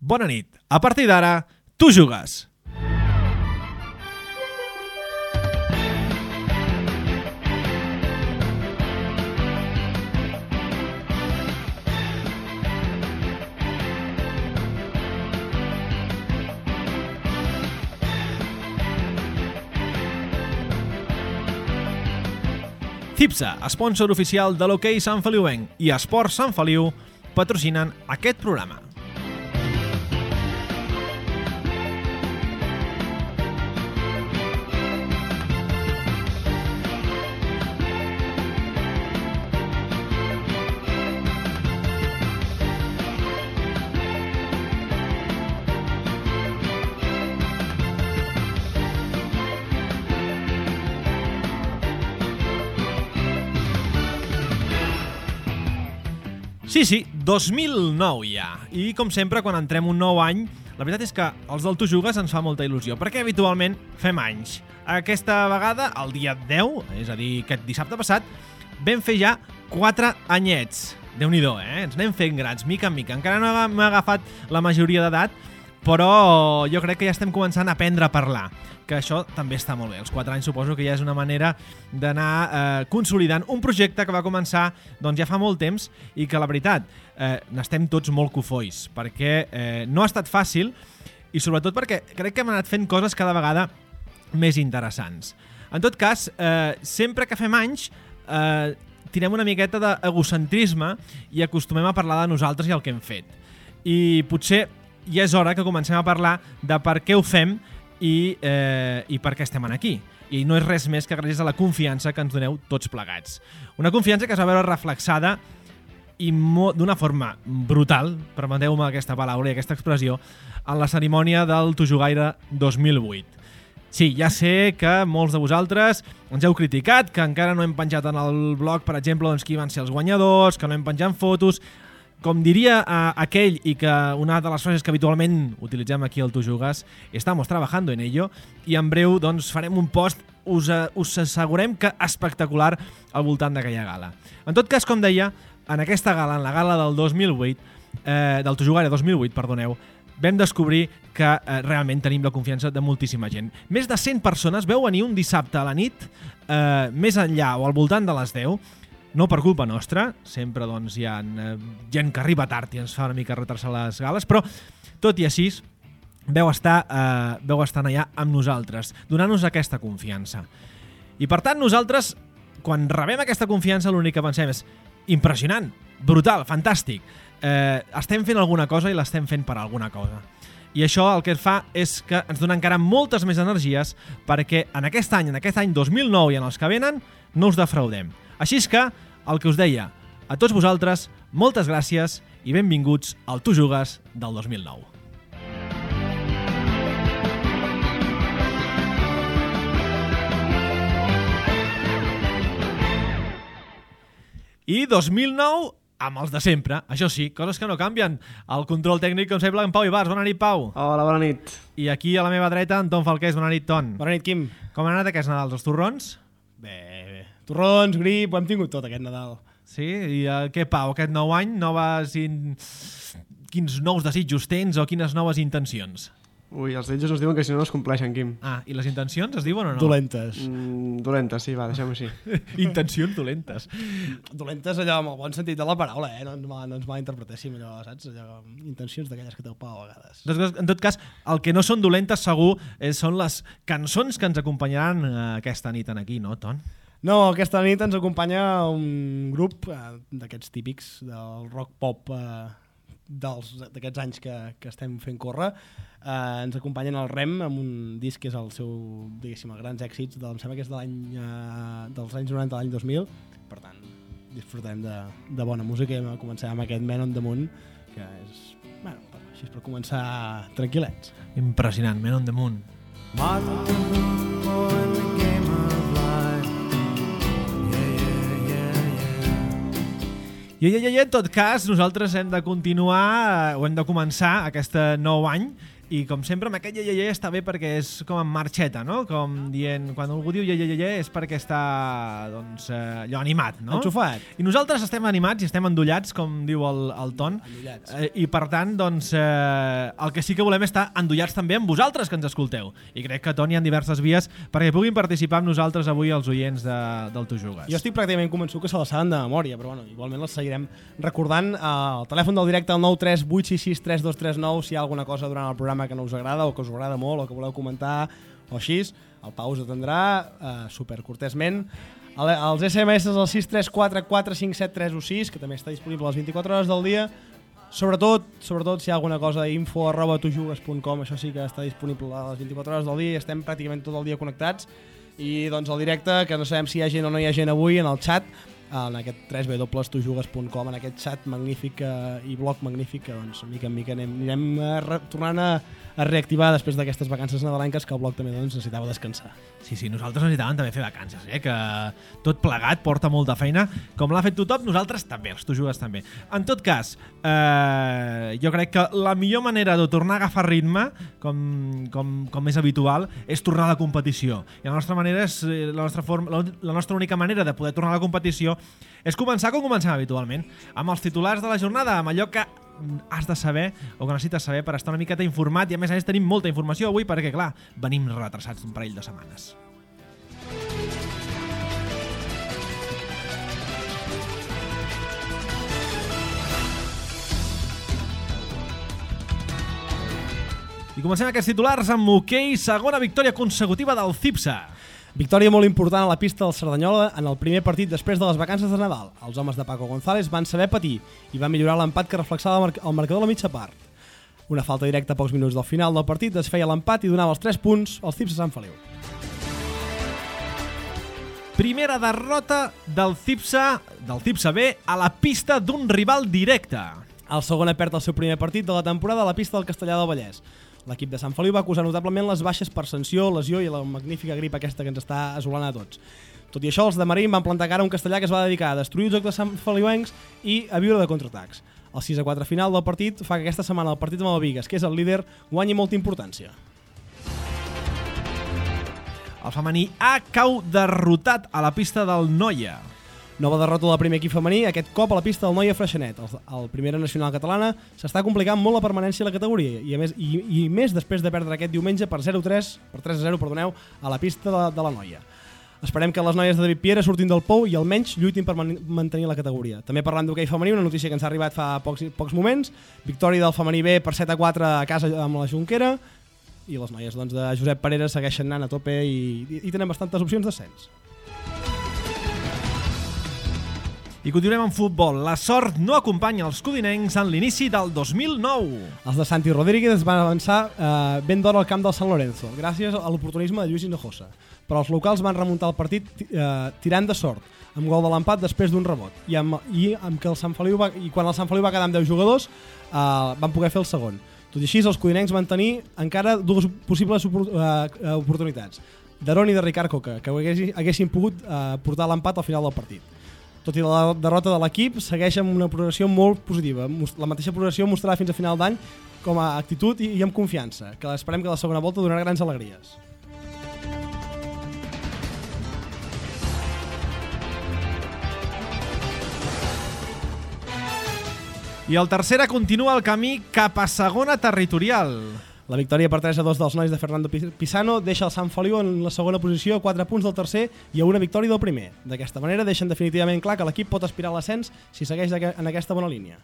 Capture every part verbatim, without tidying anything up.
Bona nit. A partir d'ara, tu jugues. Cipsa, sponsor oficial de l'Hockey Sant Feliuenc, i Esports Sant Feliu patrocinen aquest programa. Sí, sí, dos mil nou ja. I com sempre, quan entrem un nou any, la veritat és que els del Tu Jugues ens fa molta il·lusió, perquè habitualment fem anys. Aquesta vegada, el dia deu, és a dir, aquest dissabte passat, vam fer ja quatre anyets. Déu-n'hi-do, eh? Ens anem fent grans, mica en mica. Encara no m'ha agafat la majoria d'edat, però jo crec que ja estem començant a aprendre a parlar, que això també està molt bé. Els quatre anys suposo que ja és una manera d'anar eh, consolidant un projecte que va començar doncs, ja fa molt temps i que la veritat eh, n'estem tots molt cofois, perquè eh, no ha estat fàcil i sobretot perquè crec que hem anat fent coses cada vegada més interessants. En tot cas, eh, sempre que fem anys eh, tirem una miqueta d'egocentrisme i acostumem a parlar de nosaltres i el que hem fet. I potser ja és hora que comencem a parlar de per què ho fem i, eh, i per què estem aquí. I no és res més que gràcies a la confiança que ens doneu tots plegats. Una confiança que es va veure reflexada i d'una forma brutal, permeteu-me aquesta paraula i aquesta expressió, en la cerimònia del Tu Jugaire dos mil vuit. Sí, ja sé que molts de vosaltres ens heu criticat, que encara no hem penjat en el blog, per exemple, doncs, qui van ser els guanyadors, que no hem penjat fotos. Com diria uh, aquell, i que una de les frases que habitualment utilitzem aquí al Tu Jugues, estamos trabajando en ello, i en breu doncs, farem un post, us, uh, us assegurem que espectacular al voltant d'aquella gala. En tot cas, com deia, en aquesta gala, en la gala del dos mil vuit, eh, del Tu Jugaire dos mil vuit, perdoneu, vam descobrir que eh, realment tenim la confiança de moltíssima gent. Més de cent persones veu venir un dissabte a la nit, eh, més enllà o al voltant de les deu, no per culpa nostra, sempre doncs, hi ha eh, gent que arriba tard i ens fa una mica retrasar les gales, però tot i així veu estar, eh, veu estar allà amb nosaltres, donant-nos aquesta confiança. I per tant nosaltres, quan rebem aquesta confiança, l'únic que pensem és impressionant, brutal, fantàstic. Eh, estem fent alguna cosa i l'estem fent per alguna cosa. I això el que fa és que ens dona encara moltes més energies perquè en aquest any, en aquest any dos mil nou i en els que venen, no us defraudem. Així és que, el que us deia, a tots vosaltres, moltes gràcies i benvinguts al Tu Jugues del dos mil nou. I dos mil nou amb els de sempre, això sí, coses que no canvien. El control tècnic, com sempre, en Pau Ibars. Bona nit, Pau. Hola, bona nit. I aquí a la meva dreta, en Ton Falqués. Bona nit, Ton. Bona nit, Quim. Com han anat aquests Nadals, els torrons? Bé, bé. Torrons, grip, ho hem tingut tot aquest Nadal. Sí? I uh, què, Pau, aquest nou any, noves in... quins nous desitjos tens o quines noves intencions? Ui, els desitjos ens diuen que si no no es compleixen, Quim. Ah, i les intencions es diuen o no? Dolentes. Mm, dolentes, sí, va, deixem-ho així. Intencions dolentes. Dolentes allò amb el bon sentit de la paraula, eh? No ens, mal, no ens malinterpretéssim allò, saps? Allò, intencions d'aquelles que té el Pau a vegades. En tot cas, el que no són dolentes segur eh, són les cançons que ens acompanyaran eh, aquesta nit aquí, no, Ton? No, aquesta nit ens acompanya un grup eh, d'aquests típics del rock pop eh, d'aquests anys que, que estem fent córrer. Eh, ens acompanyen el Rem amb un disc que és el seu, diguéssim, els grans èxits, del, em sembla que és de l'any, eh, dels anys noranta a l'any dos mil. Per tant, disfrutarem de, de bona música i començarem amb aquest Man on the Moon, que és, bueno, així per començar tranquil·lets. Impressionant, Man on the Moon. Martin Luther King in the game of life. I, i, i en tot cas, nosaltres hem de continuar, o hem de començar aquest nou any I com sempre, amb aquest ye, ye, ye està bé perquè és com en marxeta, no? Com dient, quan algú diu ye, ye, ye, ye és perquè està, doncs, eh, allò animat, no? Enxufat. I nosaltres estem animats i estem endollats, com diu el, el Ton. Endollats. Eh, I per tant, doncs, eh, el que sí que volem és estar endollats també amb vosaltres que ens escolteu. I crec que, Ton, hi ha diverses vies perquè puguin participar amb nosaltres avui els oients de, del Tu Jugues. Jo estic pràcticament convençut que se la saben de memòria, però bueno, igualment les seguirem recordant. Eh, el telèfon del directe al nou tres vuit sis sis tres dos tres nou si hi ha alguna cosa durant el programa que no us agrada o que us agrada molt o que voleu comentar o així, el Pau us atendrà eh, supercortesment. El, els S M S al sis tres quatre quatre cinc set tres un sis, que també està disponible a les vint-i-quatre hores del dia. Sobretot, sobretot si hi ha alguna cosa, info arroba tujugues punt com, això sí que està disponible a les vint-i-quatre hores del dia i estem pràcticament tot el dia connectats. I doncs el directe, que no sabem si hi ha gent o no hi ha gent avui, en el xat, en aquest w w w punt tujugues punt com, en aquest xat magnífic eh, i blog magnífic que doncs, mica en mica anem, anirem eh, re, tornant a, a reactivar després d'aquestes vacances nadalenques que el blog també doncs, necessitava descansar. Sí, sí, nosaltres necessitàvem també fer vacances, eh? Que tot plegat porta molta feina. Com l'ha fet tothom, nosaltres també, els Tu Jugues també. En tot cas, eh, jo crec que la millor manera de tornar a agafar ritme, com, com, com és habitual, és tornar a la competició. I la nostra manera és, la nostra, forma, la, la nostra única manera de poder tornar a la competició és començar com comencem habitualment, amb els titulars de la jornada, amb allò que has de saber o que necessites saber per estar una miqueta informat, i a més a més tenim molta informació avui perquè, clar, venim retrasats un parell de setmanes. I comencem aquests titulars amb hoquei, segona victòria consecutiva del Cipsa. Victòria molt important a la pista del Cerdanyola en el primer partit després de les vacances de Nadal. Els homes de Paco González van saber patir i van millorar l'empat que reflexava el marcador a la mitja part. Una falta directa a pocs minuts del final del partit es feia l'empat i donava els tres punts als Cipsa Sant Feliu. Primera derrota del Cipsa, del Cipsa B a la pista d'un rival directe. El segon perd el seu primer partit de la temporada a la pista del Castellà del Vallès. L'equip de Sant Feliu va acusar notablement les baixes per sanció, lesió i la magnífica grip aquesta que ens està asolant a tots. Tot i això, els de Marín van plantar cara a un Castellà que es va dedicar a destruir els jocs de Sant Feliuencs i a viure de contraatacs. El sis a quatre final del partit fa que aquesta setmana el partit amb el Bigues, que és el líder, guanyi molta importància. El femení A cau derrotat a la pista del Noia. Nova derrota del primer equip femení, aquest cop a la pista del Noia Freixenet. El, el Primera Nacional Catalana s'està complicant molt la permanència a la categoria i, a més, i, i més després de perdre aquest diumenge per zero a tres, per tres a zero, perdoneu, a la pista de, de la Noia. Esperem que les noies de David Piera surtin del pou i almenys lluitin per man mantenir la categoria. També parlant d'hoquei femení, una notícia que ens ha arribat fa pocs, pocs moments, victòria del femení B per set a quatre a casa amb la Junquera, i les noies doncs, de Josep Parera segueixen anant a tope i, i, i tenen bastantes opcions d'ascens. I continuem amb futbol. La sort no acompanya els codinencs en l'inici del dos mil nou. Els de Santi Rodríguez van avançar eh, ben d'hora al camp del San Lorenzo, gràcies a l'oportunisme de Lluís Hinojosa. Però els locals van remuntar el partit eh, tirant de sort, amb gol de l'empat després d'un rebot. I, amb, i, amb que el Sant Feliu va, i quan el Sant Feliu va quedar amb deu jugadors, eh, van poder fer el segon. Tot i així, els codinencs van tenir encara dues possibles opor eh, oportunitats. d'Aron i de Ricard Coca, que haguessin, haguessin pogut eh, portar l'empat al final del partit. Tot i la derrota de l'equip, segueix amb una progressió molt positiva. La mateixa progressió mostrarà fins a final d'any com a actitud i, i amb confiança, que esperem que la segona volta donarà grans alegries. I el tercera continua el camí cap a segona territorial. La victòria per tres a dos dels nois de Fernando Pisano deixa el Sant Feliu en la segona posició a quatre punts del tercer i a una victòria del primer. D'aquesta manera deixen definitivament clar que l'equip pot aspirar a l'ascens si segueix en aquesta bona línia.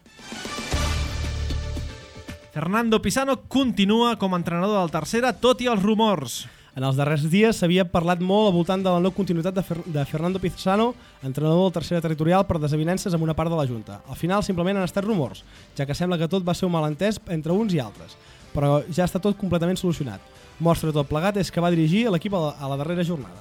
Fernando Pisano continua com a entrenador del tercera, tot i els rumors. En els darrers dies s'havia parlat molt al voltant de la no continuïtat de, Fer de Fernando Pisano, entrenador del tercera territorial, per desavinences amb una part de la Junta. Al final simplement han estat rumors, ja que sembla que tot va ser un malentès entre uns i altres. Però ja està tot completament solucionat. Mostra tot plegat és que va dirigir l'equip a, a la darrera jornada.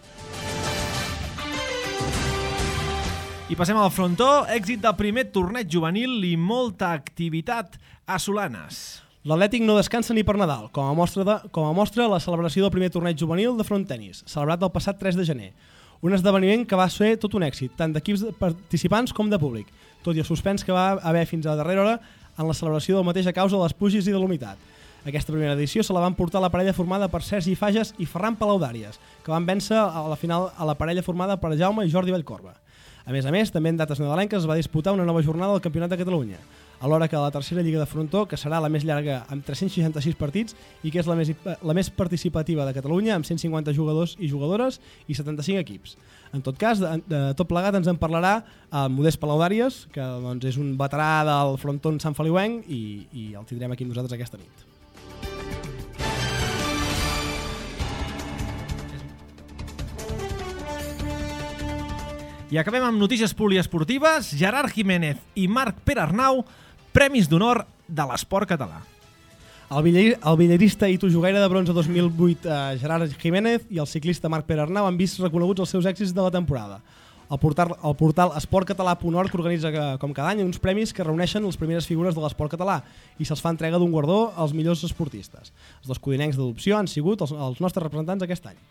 I passem al frontó, èxit del primer torneig juvenil i molta activitat a Solanes. L'Atlètic no descansa ni per Nadal, com a mostra, de, com a mostra la celebració del primer torneig juvenil de front tenis, celebrat el passat tres de gener. Un esdeveniment que va ser tot un èxit, tant d'equips participants com de públic, tot i el suspens que va haver fins a la darrera hora en la celebració del mateix a causa de les pluges i de l'humitat. Aquesta primera edició se la van portar la parella formada per Sergi Fages i Ferran Palaudàries, que van vèncer a la final a la parella formada per Jaume i Jordi Vallcorba. A més a més, també en dates nadalenques es va disputar una nova jornada del Campionat de Catalunya, alhora que la tercera Lliga de Frontó, que serà la més llarga amb tres-cents seixanta-sis partits i que és la més, la més participativa de Catalunya, amb cent cinquanta jugadors i jugadores i setanta-cinc equips. En tot cas, de, de tot plegat ens en parlarà el Modest Palaudàries, que doncs, és un veterà del Frontó Sant Feliuenc i, i el tindrem aquí amb nosaltres aquesta nit. I acabem amb notícies poliesportives. Gerard Jiménez i Marc Perarnau, premis d'honor de l'esport català. El, billar, el billarista i tojugaire de bronze dos mil vuit, eh, Gerard Jiménez, i el ciclista Marc Perarnau han vist reconeguts els seus èxits de la temporada. El portal, el portal esport català punt org organitza que, com cada any uns premis que reuneixen les primeres figures de l'esport català i se'ls fa entrega d'un guardó als millors esportistes. Els dos codinencs d'adopció han sigut els, els nostres representants aquest any.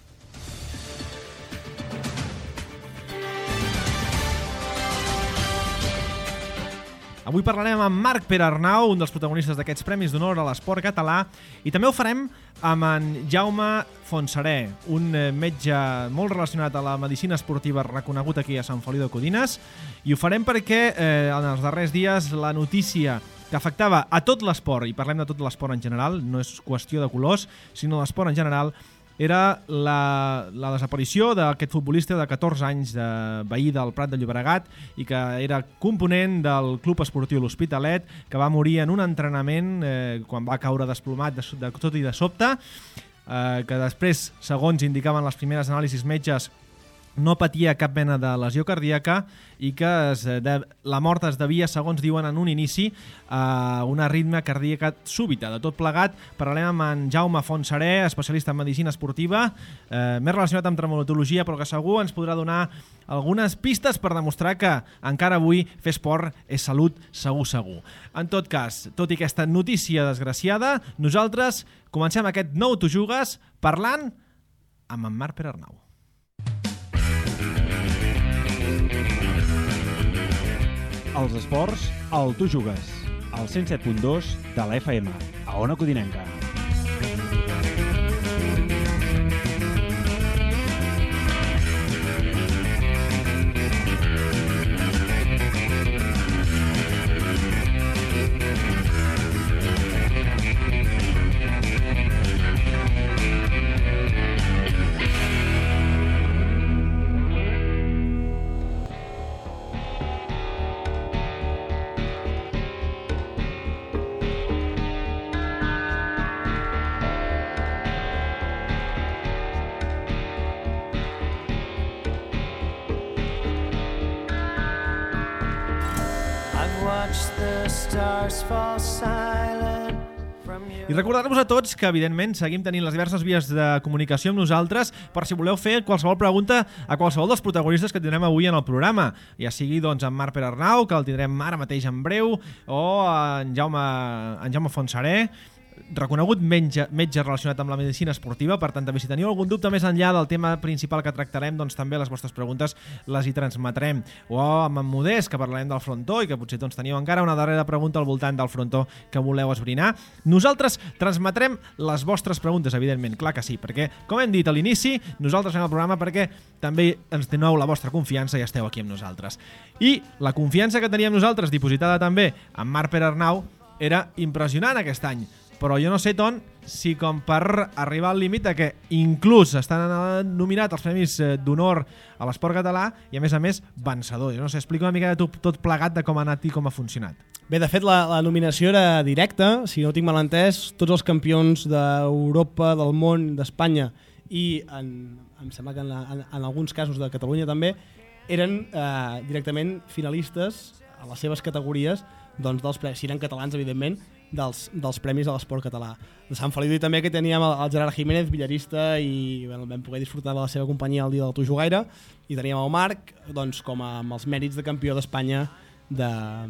Avui parlarem amb Marc Perarnau, un dels protagonistes d'aquests premis d'honor a l'esport català, i també ho farem amb en Jaume Fontserè, un metge molt relacionat a la medicina esportiva reconegut aquí a Sant Feliu de Codines, i ho farem perquè eh, en els darrers dies la notícia que afectava a tot l'esport, i parlem de tot l'esport en general, no és qüestió de colors, sinó l'esport en general, era la, la desaparició d'aquest futbolista de catorze anys, de veí del Prat de Llobregat, i que era component del Club Esportiu L'Hospitalet, que va morir en un entrenament eh, quan va caure desplomat de, de tot i de sobte, eh, que després, segons indicaven les primeres anàlisis metges, no patia cap mena de lesió cardíaca i que es de, la mort es devia, segons diuen en un inici, a una arrítmia cardíaca súbita. De tot plegat, parlarem amb en Jaume Fontserè, especialista en medicina esportiva, eh, més relacionat amb traumatologia, però que segur ens podrà donar algunes pistes per demostrar que encara avui fer esport és salut segur, segur. En tot cas, tot i aquesta notícia desgraciada, nosaltres comencem aquest Nou Tu Jugues parlant amb en Marc Perarnau. Els esports, al Tu Jugues, al cent set punt dos de la F M, a Ona Codinenca. I recordar-vos a tots que, evidentment, seguim tenint les diverses vies de comunicació amb nosaltres per si voleu fer qualsevol pregunta a qualsevol dels protagonistes que tindrem avui en el programa. Ja sigui, doncs, en Marc Perarnau, que el tindrem ara mateix en breu, o en Jaume, en Jaume Fontserè, reconegut metge, metge relacionat amb la medicina esportiva. Per tant, també si teniu algun dubte més enllà del tema principal que tractarem, doncs també les vostres preguntes les hi transmetrem. O amb en Modest, que parlarem del frontó i que potser doncs, teniu encara una darrera pregunta al voltant del frontó que voleu esbrinar. Nosaltres transmetrem les vostres preguntes, evidentment, clar que sí, perquè, com hem dit a l'inici, nosaltres fem el programa perquè també ens doneu la vostra confiança i esteu aquí amb nosaltres. I la confiança que teníem nosaltres, dipositada també en Marc Perarnau, era impressionant aquest any. Però jo no sé, Ton, si com per arribar al límit que inclús estan nominats els premis d'honor a l'esport català i, a més a més, vencedor. Jo no sé, explica una mica de tot, tot plegat de com ha anat i com ha funcionat. Bé, de fet, la, la nominació era directa. Si no tinc mal entès, tots els campions d'Europa, del món, d'Espanya i, en, em sembla que en, en, en alguns casos de Catalunya també, eren eh, directament finalistes a les seves categories, doncs, dels premis, si eren catalans, evidentment, dels, dels premis a l'esport català. De Sant Feliu també, que teníem el, el Gerard Jiménez, billarista, i bueno, vam poder disfrutar de la seva companyia el dia del Tu Jugaire, i teníem el Marc, doncs, com a, amb els mèrits de campió d'Espanya de,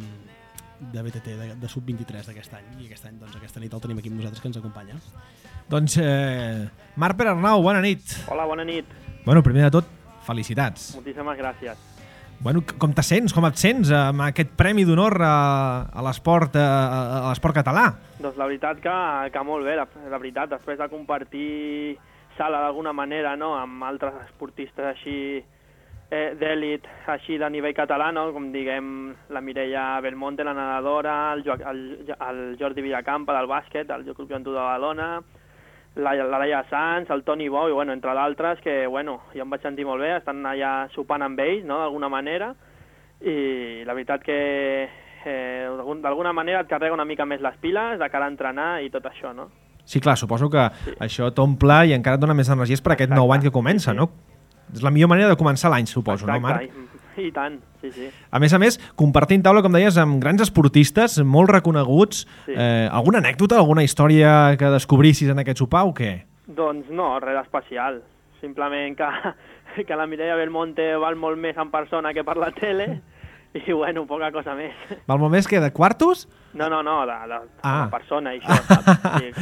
de B T T, de, de sub vint-i-tres d'aquest any. I aquest any, doncs, aquesta nit el tenim aquí amb nosaltres, que ens acompanya. Doncs, eh, Marc Perarnau, bona nit. Hola, bona nit. Bueno, primer de tot, felicitats. Moltíssimes gràcies. Bueno, com te sents, com et sents amb aquest premi d'honor a, a l'esport a, a l'esport català? Doncs la veritat que, que molt bé, la, la veritat, després de compartir sala d'alguna manera, no?, amb altres esportistes així eh, d'èlit, així de nivell català, no?, com diguem la Mireia Belmonte, la nedadora, el, jo, el, el Jordi Villacampa del bàsquet, el Club Joventut de Badalona, la, la Laia Sanz, el Toni Bou, i bueno, entre d'altres, que bueno, jo em vaig sentir molt bé, estan allà sopant amb ells, no?, d'alguna manera, i la veritat que eh, d'alguna manera et carrega una mica més les piles de cara a entrenar i tot això, no? Sí, clar, suposo que Sí. això t'omple i encara et dona més energies per aquest Exacte. nou any que comença, Sí, sí. no? És la millor manera de començar l'any, suposo, no, Marc? Exacte, i, i tant, sí, sí. A més a més, compartint taula, com deies, amb grans esportistes molt reconeguts. Sí. Eh, alguna anècdota, alguna història que descobrissis en aquest sopar o què? Doncs no, res especial. Simplement que, que la Mireia Belmonte val molt més en persona que per la tele i, bueno, poca cosa més. Val molt més que de quartos? No, no, no, de, de, Ah. de persona, i això, saps? Sí,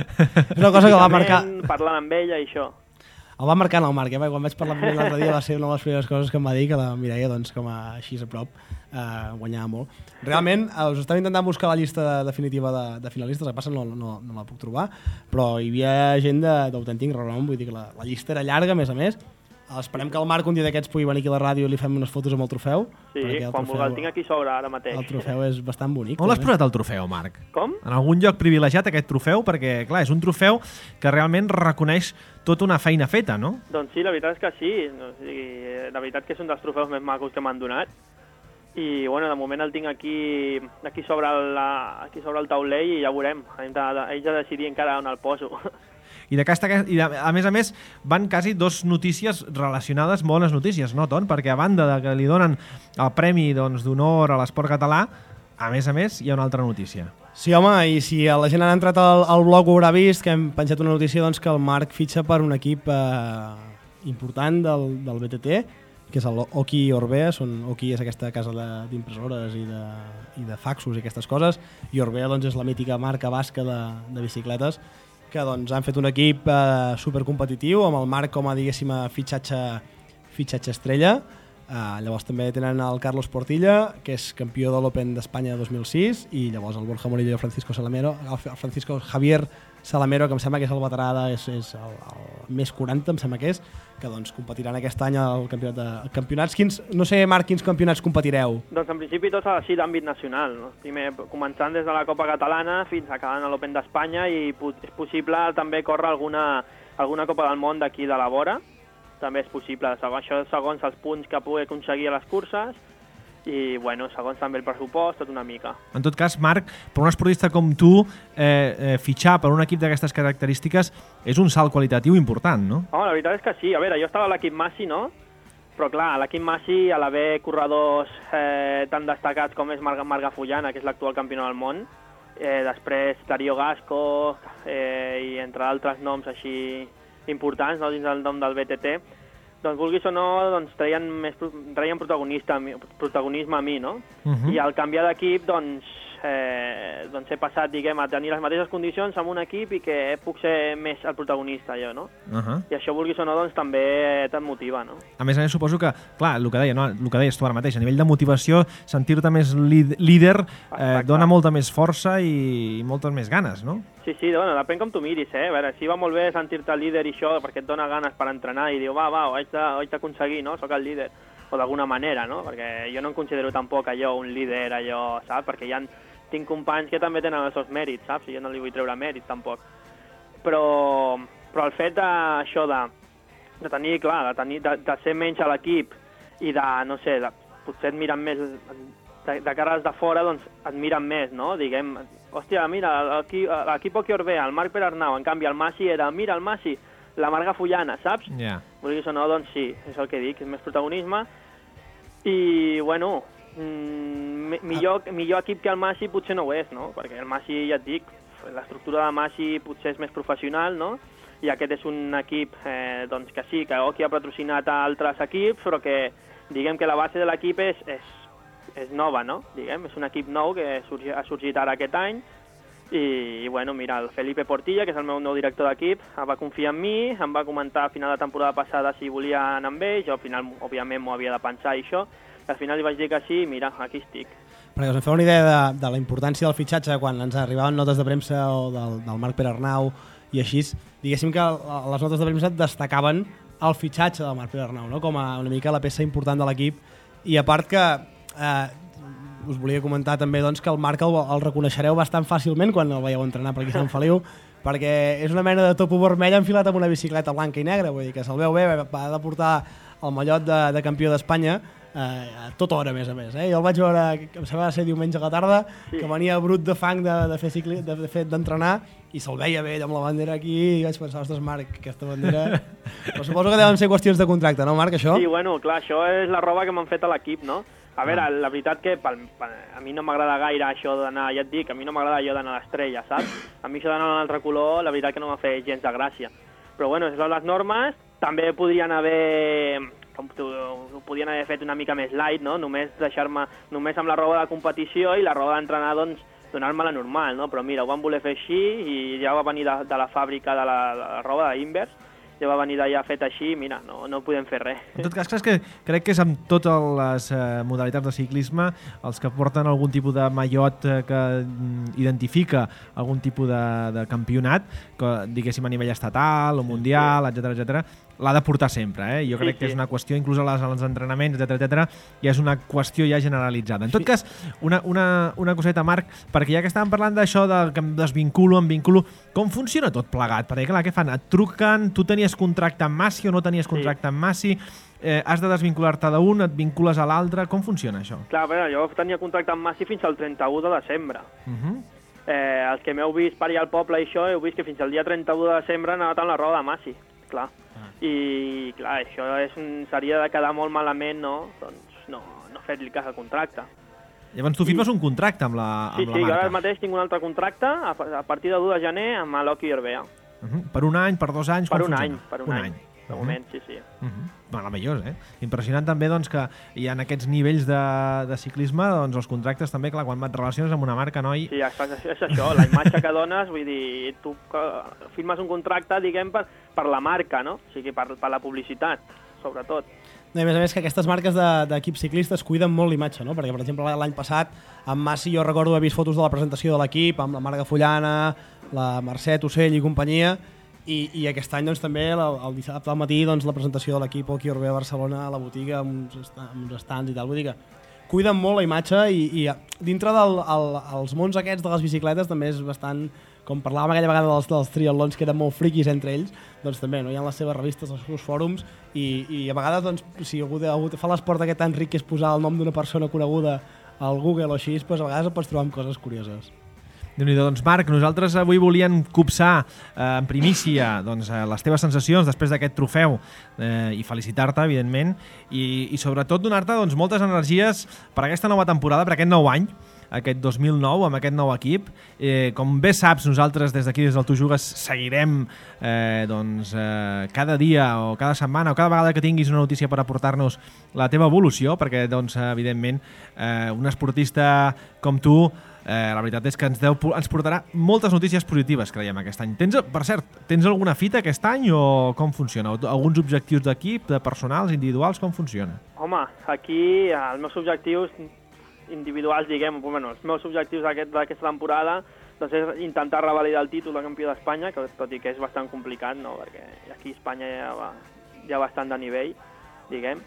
És una cosa que va marcar... físicament, parlant amb ella i això. El va marcar en el Marc, eh? Quan vaig parlar amb ell l'altre dia va ser una de les primeres coses que em va dir, que la Mireia, doncs, com a, així a prop, eh, guanyava molt. Realment, eh, us estava intentant buscar la llista de, definitiva de, de finalistes, el que passa no, no, no la puc trobar, però hi havia gent de- d'autèntic renom, vull dir que la, la llista era llarga, a més a més. Esperem que el Marc un dia d'aquests pugui venir aquí a la ràdio i li fem unes fotos amb el trofeu. Sí, perquè el quan vulgui, el tinc aquí sobre ara mateix. El trofeu és bastant bonic. On l'has també. posat el trofeu, Marc? Com? En algun lloc privilegiat aquest trofeu? Perquè, clar, és un trofeu que realment reconeix tota una feina feta, no? Doncs sí, la veritat és que sí. O sigui, la veritat que és un dels trofeus més macos que m'han donat. I, bueno, de moment el tinc aquí, aquí, sobre el, la, aquí sobre el taulell i ja veurem. Hem de, de, ells de decidir encara on el poso. I, de casta, i de, a més a més van quasi dos notícies relacionades, bones notícies, no, Ton? Perquè a banda de que li donen el premi doncs, d'honor a l'esport català, a més a més hi ha una altra notícia. Sí, home, i si la gent ha entrat al, al blog ho haurà vist, que hem penjat una notícia doncs, que el Marc fitxa per un equip eh, important del, del B T T, que és el Oki Orbea. Són, Oki és aquesta casa de- d'impressores i, de, i de faxos i aquestes coses, i Orbea doncs, és la mítica marca basca de, de bicicletes, que doncs, han fet un equip eh, supercompetitiu, amb el Marc com a, diguéssim, a fitxatge, fitxatge estrella. Uh, llavors també tenen el Carlos Portilla, que és campió de l'Open d'Espanya dos mil sis, i llavors el Borja Morillo i el Francisco Salamero, el Francisco Javier Salamero, que em sembla que és el veterà, de, és, és el, el més quaranta, em sembla que és, que doncs competiran aquest any al campionat de al campionats. Quins, no sé, Marc, quins campionats competireu? Doncs en principi tots així d'àmbit nacional. No? Primer, començant des de la Copa Catalana fins acabant a l'Open d'Espanya, i és possible també córrer alguna, alguna Copa del Món d'aquí de la vora. També és possible, això segons els punts que pugui aconseguir a les curses i, bueno, segons també el pressupost, tot una mica. En tot cas, Marc, per un esportista com tu, eh, eh, fitxar per un equip d'aquestes característiques és un salt qualitatiu important, no? Home, la veritat és que sí. A veure, jo estava a l'equip Massi, no? Però clar, a l'equip Massi, a l'haver corredors eh, tan destacats com és Marga, Marga Fullana, que és l'actual campió del món, eh, després Darío Gasco eh, i entre altres noms així importants, no, dins del nom del B T T, doncs vulguis o no, doncs treien, més, treien protagonista, protagonisme a mi, no? Uh -huh. I al canviar d'equip, doncs, eh, doncs he passat, diguem, a tenir les mateixes condicions amb un equip i que puc ser més el protagonista jo, no? Uh -huh. I això, vulguis o no, doncs també te'n motiva, no? A més a més, suposo que, clar, el que deia, no? el que deies tu ara mateix, a nivell de motivació, sentir-te més líder eh, Exacte. dona molta més força i, i moltes més ganes, no? Sí, sí, bueno, depèn com tu miris, eh? A veure, si va molt bé sentir-te líder i això, perquè et dona ganes per entrenar i diu, va, va, ho haig de- ho haig d'aconseguir, no? Soc el líder. O d'alguna manera, no? Perquè jo no em considero tampoc allò un líder, allò, saps? Perquè hi ha, tinc companys que també tenen els seus mèrits, saps? I jo no li vull treure mèrits, tampoc. Però, però el fet d'això de, de tenir, clar, de, tenir, de, de ser menys a l'equip i de, no sé, de, potser et miren més de, de cares de fora, doncs et miren més, no? Diguem, hòstia, mira, l'equip Oki Orbea, el Marc Perarnau, en canvi el Massi era, mira, el Massi, la Marga Fullana, saps? Ja. Yeah. Vulguis o no, doncs sí, és el que dic, és més protagonisme. I, bueno, mm, millor, millor equip que el Massi potser no ho és, no? Perquè el Massi, ja et dic, l'estructura de Massi potser és més professional, no? I aquest és un equip eh, doncs que sí, que Oki ha patrocinat a altres equips, però que diguem que la base de l'equip és, és, és nova, no? Diguem, és un equip nou que surgi, ha sorgit ara aquest any. I, i bueno, mira, el Felipe Portilla, que és el meu nou director d'equip, va confiar en mi, em va comentar a final de temporada passada si volia anar amb ell, jo al final, òbviament, m'ho havia de pensar i això, al final li vaig dir que sí i mira, aquí estic. Perquè us en feu una idea de, de la importància del fitxatge quan ens arribaven notes de premsa o del, del Marc Pere Arnau i així, diguéssim que les notes de premsa destacaven el fitxatge del Marc Pere Arnau, no? Com a una mica la peça important de l'equip, i a part que eh, us volia comentar també doncs, que el Marc el, el reconeixereu bastant fàcilment quan el veieu entrenar per aquí a Sant Feliu, perquè és una mena de topo vermell enfilat amb una bicicleta blanca i negra, vull dir que se'l veu bé, va de portar el mallot de, de campió d'Espanya eh, a tota hora, a més a més. Eh? Jo el vaig veure, em sembla ser diumenge a la tarda, sí. que venia brut de fang de, de fer cicli, de, de fet d'entrenar, i se'l veia bé amb la bandera aquí, i vaig pensar, ostres, Marc, aquesta bandera... Però suposo que deuen ser qüestions de contracte, no, Marc, això? Sí, bueno, clar, això és la roba que m'han fet a l'equip, no? A veure, ah. la veritat que pel, pel, a mi no m'agrada gaire això d'anar, ja et dic, a mi no m'agrada allò d'anar a l'estrella, saps? A mi això d'anar a un altre color, la veritat que no m'ha fet gens de gràcia. Però bueno, són les normes, també podrien haver... com tu, podien haver fet una mica més light, no? Només deixar-me només amb la roba de competició i la roba d'entrenar, doncs, donar-me-la normal, no? Però mira, ho van voler fer així i ja va venir de, de la fàbrica de la, de la roba d'Invers, ja va venir d'allà fet així, mira, no, no podem fer res. En tot cas, que crec que és amb totes les eh, modalitats de ciclisme, els que porten algun tipus de mallot eh, que identifica algun tipus de, de campionat, que, diguéssim a nivell estatal o mundial, etcètera, etcètera, l'ha de portar sempre, eh? Jo crec sí, sí. que és una qüestió, inclús als, als entrenaments, etcètera, etcètera, ja és una qüestió ja generalitzada. En tot cas, una, una, una coseta, Marc, perquè ja que estàvem parlant d'això de que em desvinculo, em vinculo, com funciona tot plegat? Perquè clar, què fan? Et truquen, tu tenies contracte amb Massi o no tenies contracte sí. amb Massi, eh, has de desvincular-te d'un, et vincules a l'altre, com funciona això? Clar, a veure, jo tenia contracte amb Massi fins al trenta-u de desembre. Uh -huh. eh, els que m'heu vist per allà al poble i això, heu vist que fins al dia trenta-u de desembre he anat amb la roda de Massi, clar. I clar, això és un, seria de quedar molt malament, no? Doncs no, no fer-li cas al contracte. Llavors tu firmes I... un contracte amb la, amb sí, la sí, marca. Sí, ara mateix tinc un altre contracte a, a partir de l'u de gener amb l'Oki Herbea. Uh -huh. Per un any, per dos anys? Per un funciona? any, per un, un any. any. De moment, sí, sí. Uh -huh. Meravellós, eh? Impressionant també doncs, que hi ha aquests nivells de, de ciclisme, doncs els contractes també, clar, quan et relaciones amb una marca, noi... Sí, és, és això, la imatge que dones, vull dir, tu firmes un contracte, diguem, per, per la marca, no? O sigui, per, per la publicitat, sobretot. No, a més a més que aquestes marques d'equips de, ciclistes cuiden molt l'imatge, no? Perquè, per exemple, l'any passat, amb Massi jo recordo haver vist fotos de la presentació de l'equip, amb la Marga Fullana, la Mercè Ocell i companyia, I, i aquest any doncs, també el, el dissabte al matí doncs, la presentació de l'equip Oki Herbea a Barcelona a la botiga amb uns, amb uns estants i tal, vull dir que cuiden molt la imatge i, i dintre dels el, mons aquests de les bicicletes també és bastant, com parlàvem aquella vegada dels, dels triatlons que eren molt friquis entre ells, doncs també no? Hi ha les seves revistes, els seus fòrums i, i a vegades doncs, si algú, algú fa l'esport aquest tan ric que és posar el nom d'una persona coneguda al Google o així, doncs a vegades et pots trobar amb coses curioses. Déu-n'hi-do, doncs Marc, nosaltres avui volíem copsar eh, en primícia doncs, eh, les teves sensacions després d'aquest trofeu eh, i felicitar-te, evidentment, i, i sobretot donar-te doncs, moltes energies per aquesta nova temporada, per aquest nou any, aquest dos mil nou, amb aquest nou equip. Eh, com bé saps, nosaltres des d'aquí, des del Tu Jugues, seguirem eh, doncs, eh, cada dia o cada setmana o cada vegada que tinguis una notícia per aportar-nos la teva evolució, perquè, doncs, evidentment, eh, un esportista com tu, Eh, la veritat és que ens, deu, ens portarà moltes notícies positives, creiem, aquest any. Tens, per cert, tens alguna fita aquest any o com funciona? Alguns objectius d'equip, de personals, individuals, com funciona? Home, aquí els meus objectius individuals, diguem, bueno, els meus objectius d'aquesta aquest, temporada doncs és intentar revalidar el títol de campió d'Espanya, que tot i que és bastant complicat, no? Perquè aquí a Espanya hi ha, hi ha bastant de nivell, diguem,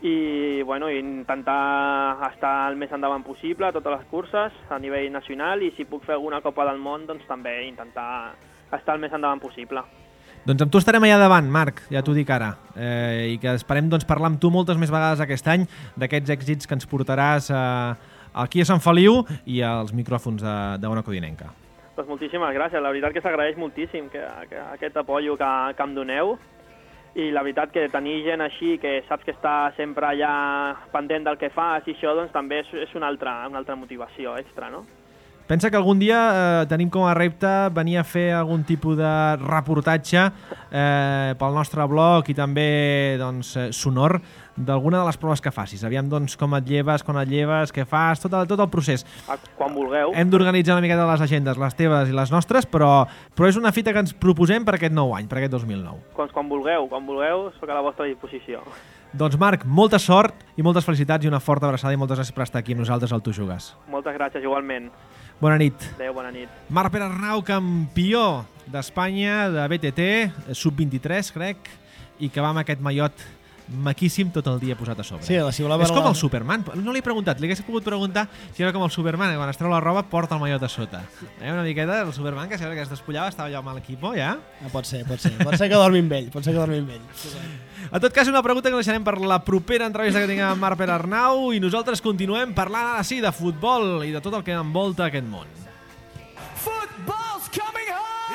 i bueno, intentar estar el més endavant possible a totes les curses a nivell nacional i si puc fer alguna Copa del Món doncs també intentar estar el més endavant possible. Doncs amb tu estarem allà davant, Marc, ja t'ho dic ara, eh, i que esperem doncs, parlar amb tu moltes més vegades aquest any d'aquests èxits que ens portaràs eh, aquí a Sant Feliu i als micròfons de, de Ona Codinenca. Doncs moltíssimes gràcies, la veritat que s'agraeix moltíssim que, que aquest apoyo que, que em doneu. I la veritat que tenir gent així, que saps que està sempre allà pendent del que fas i això, doncs també és, és una, altra, una altra motivació extra, no? Pensa que algun dia eh, tenim com a repte venir a fer algun tipus de reportatge eh, pel nostre blog i també doncs, sonor d'alguna de les proves que facis. Aviam doncs com et lleves, quan et lleves, què fas, tot el, tot el procés. Ah, quan vulgueu. Hem d'organitzar una miqueta les agendes, les teves i les nostres, però, però és una fita que ens proposem per aquest nou any, per aquest dos mil nou. Quan, quan vulgueu, quan vulgueu, soc a la vostra disposició. Doncs Marc, molta sort i moltes felicitats i una forta abraçada i moltes gràcies per estar aquí amb nosaltres al Tu Jugues. Moltes gràcies, igualment. Bona nit. Adéu, bona nit. Marc Pere Arnau, campió d'Espanya de B T T, sub vint-i-tres, crec, i que va amb aquest mallot maquíssim tot el dia posat a sobre. Sí, la xiulava és com la- el Superman. No li he preguntat, li hagués pogut preguntar si era com el Superman, que quan es treu la roba porta el mallot a sota. Eh, una miqueta el Superman, que sembla que es despullava, estava allò amb l'equipo, ja? Ah, pot ser, pot ser. Pot ser que dormi amb ell, pot ser que dormi amb ell. En tot cas, una pregunta que deixarem per la propera entrevista que tinguem amb Marc Pere Arnau i nosaltres continuem parlant ara sí de futbol i de tot el que envolta aquest món. Football's coming home!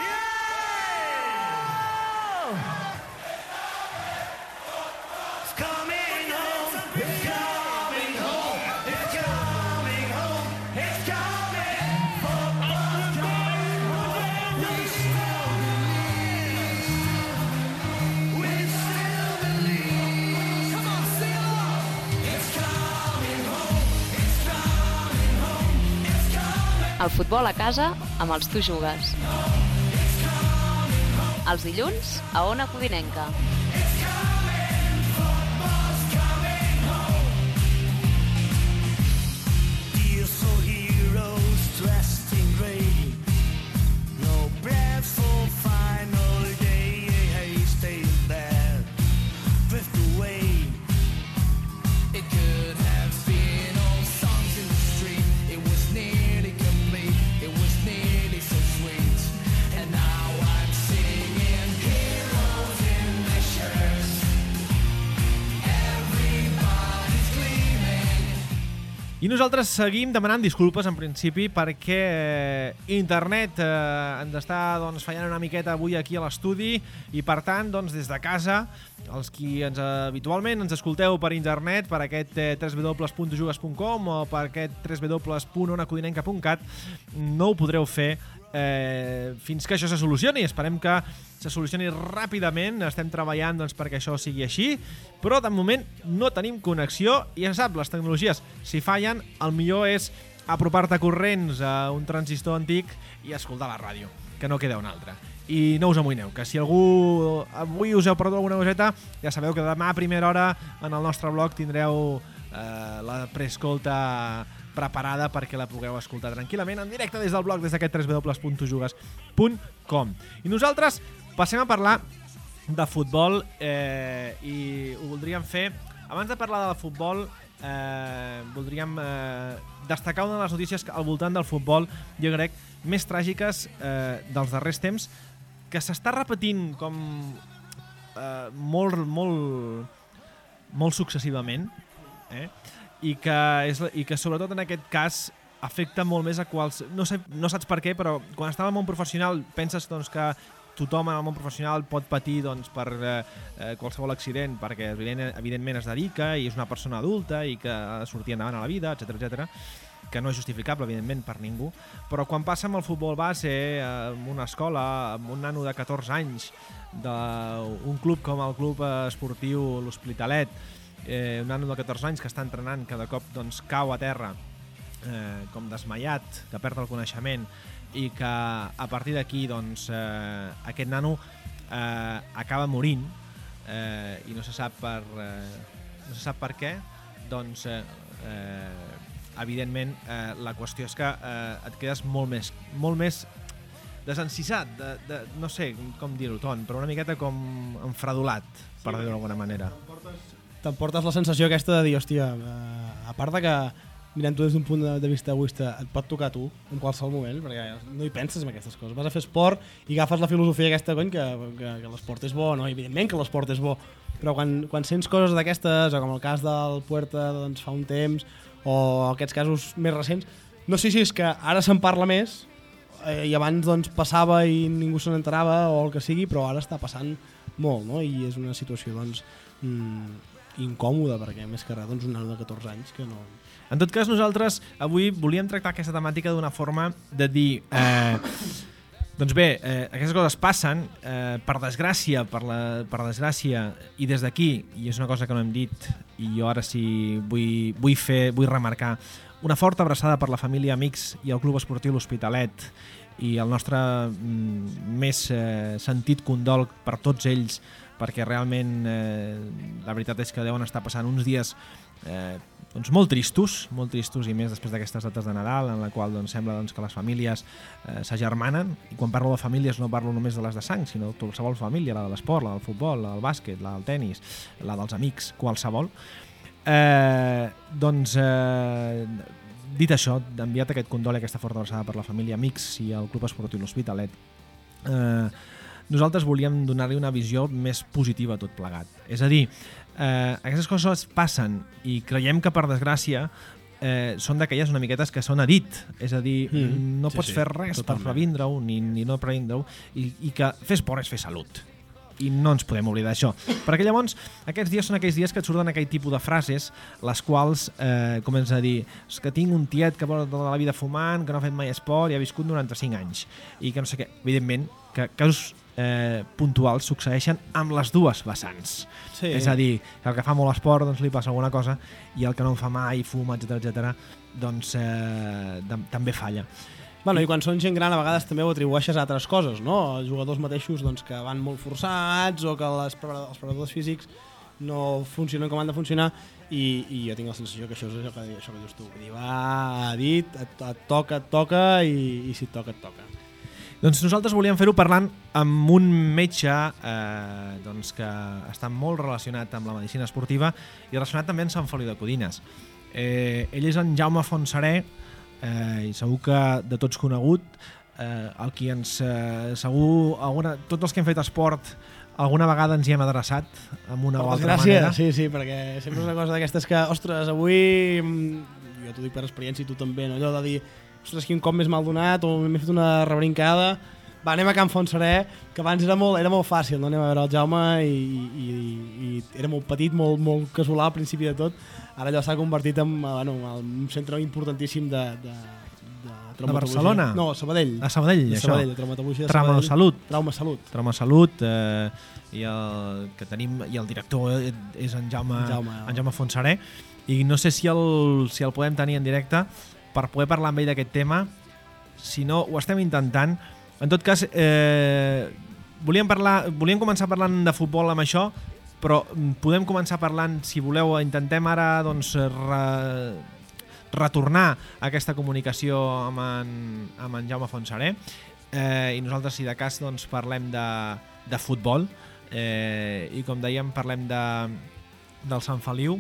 It's coming home! It's coming home! It's coming home! It's coming! Football's coming home! We still believe! We still believe! Come on, sing along! It's coming home! It's coming home! It's coming! El futbol a casa amb els Tu Jugues. Els dilluns a Ona Codinenca. Diesel heroes dressed in grey. No breath for final day. Hey, stay there, drift away. It could have been all songs in the street. It was nearly complete. It was nearly so sweet. And now I'm singing heroes in their shirts. Everybody's gleaming. I nosaltres seguim demanant disculpes en principi perquè eh, internet eh, ens està doncs, fallant una miqueta avui aquí a l'estudi i per tant doncs, des de casa els qui ens, eh, habitualment ens escolteu per internet per aquest eh, w w w punt tujugues punt com o per aquest w w w punt ona codinenca punt cat no ho podreu fer eh, fins que això se solucioni. Esperem que se solucioni ràpidament, estem treballant doncs, perquè això sigui així, però de moment no tenim connexió i ja sap, les tecnologies, si fallen, el millor és apropar-te corrents a un transistor antic i escoltar la ràdio, que no queda una altra. I no us amoïneu, que si algú avui us heu perdut alguna coseta, ja sabeu que demà a primera hora en el nostre blog tindreu eh, la preescolta preparada perquè la pugueu escoltar tranquil·lament en directe des del blog, des d'aquest w w w punt tujugues punt com. I nosaltres passem a parlar de futbol eh, i ho voldríem fer. Abans de parlar de futbol, eh, voldríem eh, destacar una de les notícies al voltant del futbol, jo crec, més tràgiques eh, dels darrers temps, que s'està repetint com eh, molt, molt, molt successivament, eh? I que, és, i que sobretot en aquest cas afecta molt més a quals... No, sé, no saps per què, però quan estàs al món professional penses doncs, que tothom en el món professional pot patir doncs, per eh, qualsevol accident perquè evident, evidentment es dedica i és una persona adulta i que ha de sortir endavant a la vida, etcètera etcètera, que no és justificable, evidentment, per ningú. Però quan passa amb el futbol base, en una escola, amb un nano de catorze anys, d'un club com el Club Esportiu L'Hospitalet, eh, un nano de catorze anys que està entrenant, cada cop doncs, cau a terra eh, com desmaiat, que perd el coneixement i que a partir d'aquí doncs, eh, aquest nano eh, acaba morint eh, i no se sap per, eh, no se sap per què, doncs eh, eh, evidentment eh, la qüestió és que eh, et quedes molt més, molt més desencisat, de, de, no sé com dir-ho, Ton, però una miqueta com enfredolat, per dir-ho d'alguna manera. T'emportes la sensació aquesta de dir, hòstia, eh, a part de que mirant-ho des d'un punt de vista egoista et pot tocar a tu en qualsevol moment, perquè no hi penses en aquestes coses. Vas a fer esport i agafes la filosofia aquesta, cony, que, que, que l'esport és bo, no? Evidentment que l'esport és bo, però quan, quan sents coses d'aquestes, o com el cas del Puerta doncs, fa un temps, o aquests casos més recents, no sé si és que ara se'n parla més eh, i abans doncs, passava i ningú se n'enterava o el que sigui, però ara està passant molt, no? I és una situació doncs, mm, incòmoda, perquè més que res doncs, un nano de catorze anys que no... En tot cas, nosaltres avui volíem tractar aquesta temàtica d'una forma de dir... Eh, Doncs bé, eh, aquestes coses passen, eh, per desgràcia, per, la, per desgràcia, i des d'aquí, i és una cosa que no hem dit, i jo ara sí vull, vull fer, vull remarcar, una forta abraçada per la família, amics i el Club Esportiu L'Hospitalet, i el nostre mm, més eh, sentit condol per tots ells, perquè realment eh, la veritat és que deuen estar passant uns dies eh, doncs molt tristos, molt tristos, i més després d'aquestes dates de Nadal, en la qual doncs, sembla doncs, que les famílies eh, s'agermanen, i quan parlo de famílies no parlo només de les de sang, sinó de qualsevol família, la de l'esport, la del futbol, la del bàsquet, la del tennis, la dels amics, qualsevol. Eh, doncs, eh, dit això, enviat aquest condol i aquesta forta abraçada per la família, amics i el Club Esportiu L'Hospitalet, eh, nosaltres volíem donar-li una visió més positiva a tot plegat. És a dir, eh, aquestes coses passen i creiem que, per desgràcia, eh, són d'aquelles una miquetes que són a dit. És a dir, mm. no Sí, pots sí, fer res totalment. per previndre-ho ni, ni no previndre-ho, i, i que fer esport és fer salut. I no ens podem oblidar d'això. Perquè llavors, aquests dies són aquells dies que et surten aquell tipus de frases, les quals eh, comences a dir, és que tinc un tiet que porta tota la vida fumant, que no ha fet mai esport i ha viscut noranta-cinc anys. I que no sé què. Evidentment, que casos eh, puntuals succeeixen amb les dues vessants. Sí. És a dir, que el que fa molt esport doncs li passa alguna cosa, i el que no en fa mai, fuma, etcètera, etcètera, doncs eh, també falla. Bueno, i quan són gent gran a vegades també ho atribueixes a altres coses, no? Els jugadors mateixos doncs, que van molt forçats o que les, els preparadors físics no funcionen com han de funcionar, i, i jo tinc la sensació que això és això que, això que dius tu. Vull dir, va, ha dit, et, et toca, et toca, i, i si et toca, et toca. Doncs nosaltres volíem fer-ho parlant amb un metge eh, doncs que està molt relacionat amb la medicina esportiva i relacionat també amb Sant Feliu de Codines. Eh, ell és en Jaume Fontserè, eh, i segur que de tots conegut, eh, el qui ens eh, segur alguna, tots els que hem fet esport alguna vegada ens hi hem adreçat amb una o altra Gràcies, manera. sí, sí, perquè sempre és una cosa d'aquestes que, ostres, avui, jo t'ho dic per experiència i tu també, no? Allò de dir, ostres, quin cop més mal donat, o m'he fet una rebrincada, va, anem a Can Fontserè, que abans era molt, era molt fàcil, no? Anem a veure el Jaume, i, i, i era molt petit, molt, molt casolà al principi de tot, ara allò s'ha convertit en, bueno, en un centre importantíssim de, de, de traumatologia. De Barcelona? No, Sabadell. A Sabadell, de això. Sabadell, de traumatologia de Trauma Sabadell. Salut. Trauma Salut. Trauma Salut, eh, i, el, que tenim, i el director és en Jaume, Jaume. en Jaume Fontserè, i no sé si el, si el podem tenir en directe per poder parlar amb ell d'aquest tema. Si no, ho estem intentant. En tot cas, eh, volíem, parlar, volíem començar parlant de futbol amb això, però podem començar parlant, si voleu, intentem ara doncs, re, retornar aquesta comunicació amb en, amb en Jaume Fontserè, eh, i nosaltres, si de cas, doncs, parlem de, de futbol, eh, i com dèiem, parlem de, del Sant Feliu.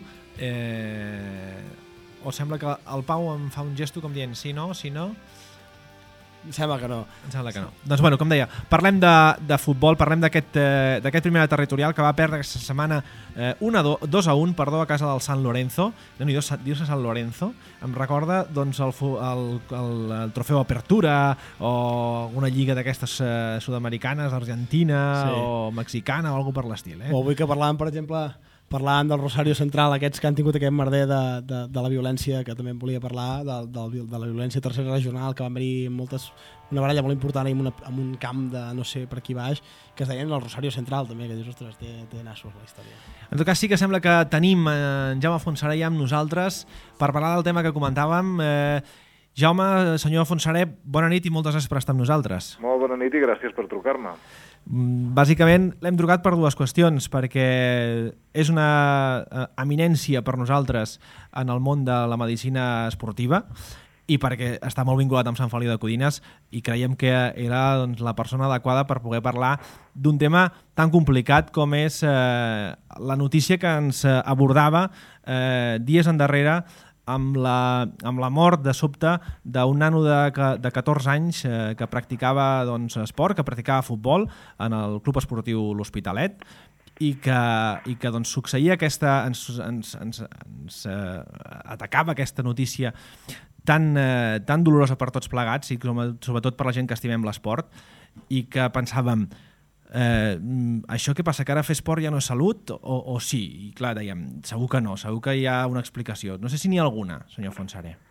Eh, o sembla que el Pau em fa un gesto com dient sí, no, sí, no? Em sembla que no. Em sembla que no. Doncs bueno, com deia, parlem de, de futbol, parlem d'aquest eh, d'aquest primera territorial que va perdre aquesta setmana eh, dos a un, perdó, a casa del San Lorenzo. Déu-n'hi-do, dir-se San Lorenzo em recorda doncs, el, el, el, el trofeu Apertura o una lliga d'aquestes eh, sud-americanes, argentina, sí, o mexicana o alguna per l'estil. Eh? O avui que parlàvem, per exemple, parlàvem del Rosario Central, aquests que han tingut aquest merder de, de, de la violència, que també en volia parlar, de, de, de la violència tercera regional, que van haver moltes, una baralla molt important en, una, en un camp de no sé per aquí baix, que es deien el Rosario Central també, que dius, ostres, té, té nassos la història. En tot cas, sí que sembla que tenim en Jaume Fontserè ja amb nosaltres per parlar del tema que comentàvem. Eh, Jaume, senyor Fontserè, bona nit i moltes gràcies per estar amb nosaltres. Molt bona nit i gràcies per trucar-me. Bàsicament l'hem trucat per dues qüestions, perquè és una eminència per nosaltres en el món de la medicina esportiva i perquè està molt vinculat amb Sant Feliu de Codines i creiem que era doncs, la persona adequada per poder parlar d'un tema tan complicat com és eh, la notícia que ens abordava eh, dies endarrere amb la, amb la mort de sobte d'un nano de, de catorze anys eh, que practicava doncs, esport, que practicava futbol en el Club Esportiu L'Hospitalet i que, i que doncs, succeïa aquesta, ens, ens, ens, ens eh, atacava aquesta notícia tan, eh, tan dolorosa per tots plegats i sobretot per la gent que estimem l'esport i que pensàvem Eh, això què passa, que ara fer esport ja no és salut o, o sí? I clar, dèiem, segur que no, segur que hi ha una explicació. No sé si n'hi ha alguna, senyor Fontserè. A veure,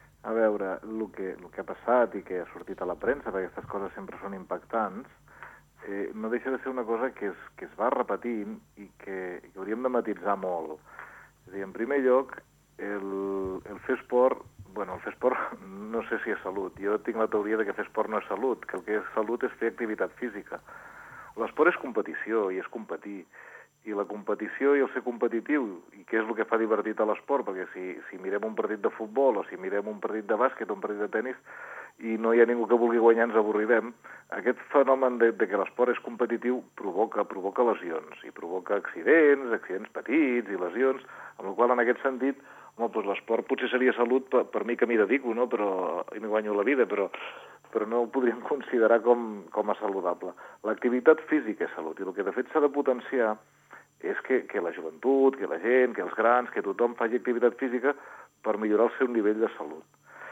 veure, el que, el que ha passat i que ha sortit a la premsa, perquè aquestes coses sempre són impactants, eh, no deixa de ser una cosa que es, que es va repetint i que, que hauríem de matisar molt. És a dir, en primer lloc, el, el fer esport, bueno, el fer esport no sé si és salut. Jo tinc la teoria de que fer esport no és salut, que el que és salut és fer activitat física. L'esport és competició i és competir. I la competició i el ser competitiu, i què és el que fa divertit a l'esport, perquè si, si mirem un partit de futbol o si mirem un partit de bàsquet o un partit de tennis i no hi ha ningú que vulgui guanyar, ens avorrirem. Aquest fenomen de, de que l'esport és competitiu provoca, provoca lesions, i provoca accidents, accidents petits i lesions, amb la qual en aquest sentit, home, doncs l'esport potser seria salut per, per mi que m'hi dedico, no? Però, i m'hi guanyo la vida, però, però no ho podríem considerar com, com a saludable. L'activitat física és salut, i el que de fet s'ha de potenciar és que, que la joventut, que la gent, que els grans, que tothom faci activitat física per millorar el seu nivell de salut.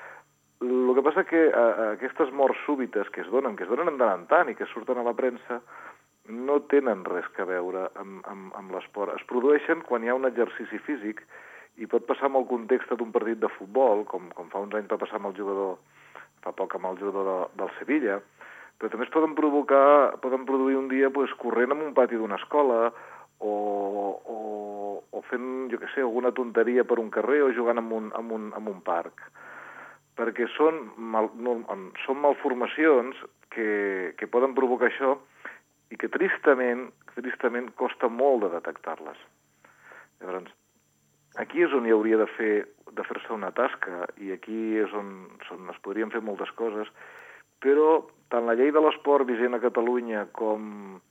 El que passa que a, a aquestes morts súbites que es donen, que es donen de tant en tant i que surten a la premsa, no tenen res a veure amb, amb, amb l'esport. Es produeixen quan hi ha un exercici físic i pot passar amb el context d'un partit de futbol, com, com fa uns anys va passar amb el jugador, fa poc amb el jugador de, del Sevilla, però també es poden provocar, poden produir un dia pues, corrent en un pati d'una escola, O, o, o fent, jo què sé, alguna tonteria per un carrer o jugant en un, en un, en un parc. Perquè són, mal, no, són malformacions que, que poden provocar això i que tristament, tristament costa molt de detectar-les. Llavors, aquí és on hi hauria de fer de fer-se una tasca i aquí és on, on es podrien fer moltes coses, però tant la llei de l'esport vigent a Catalunya com...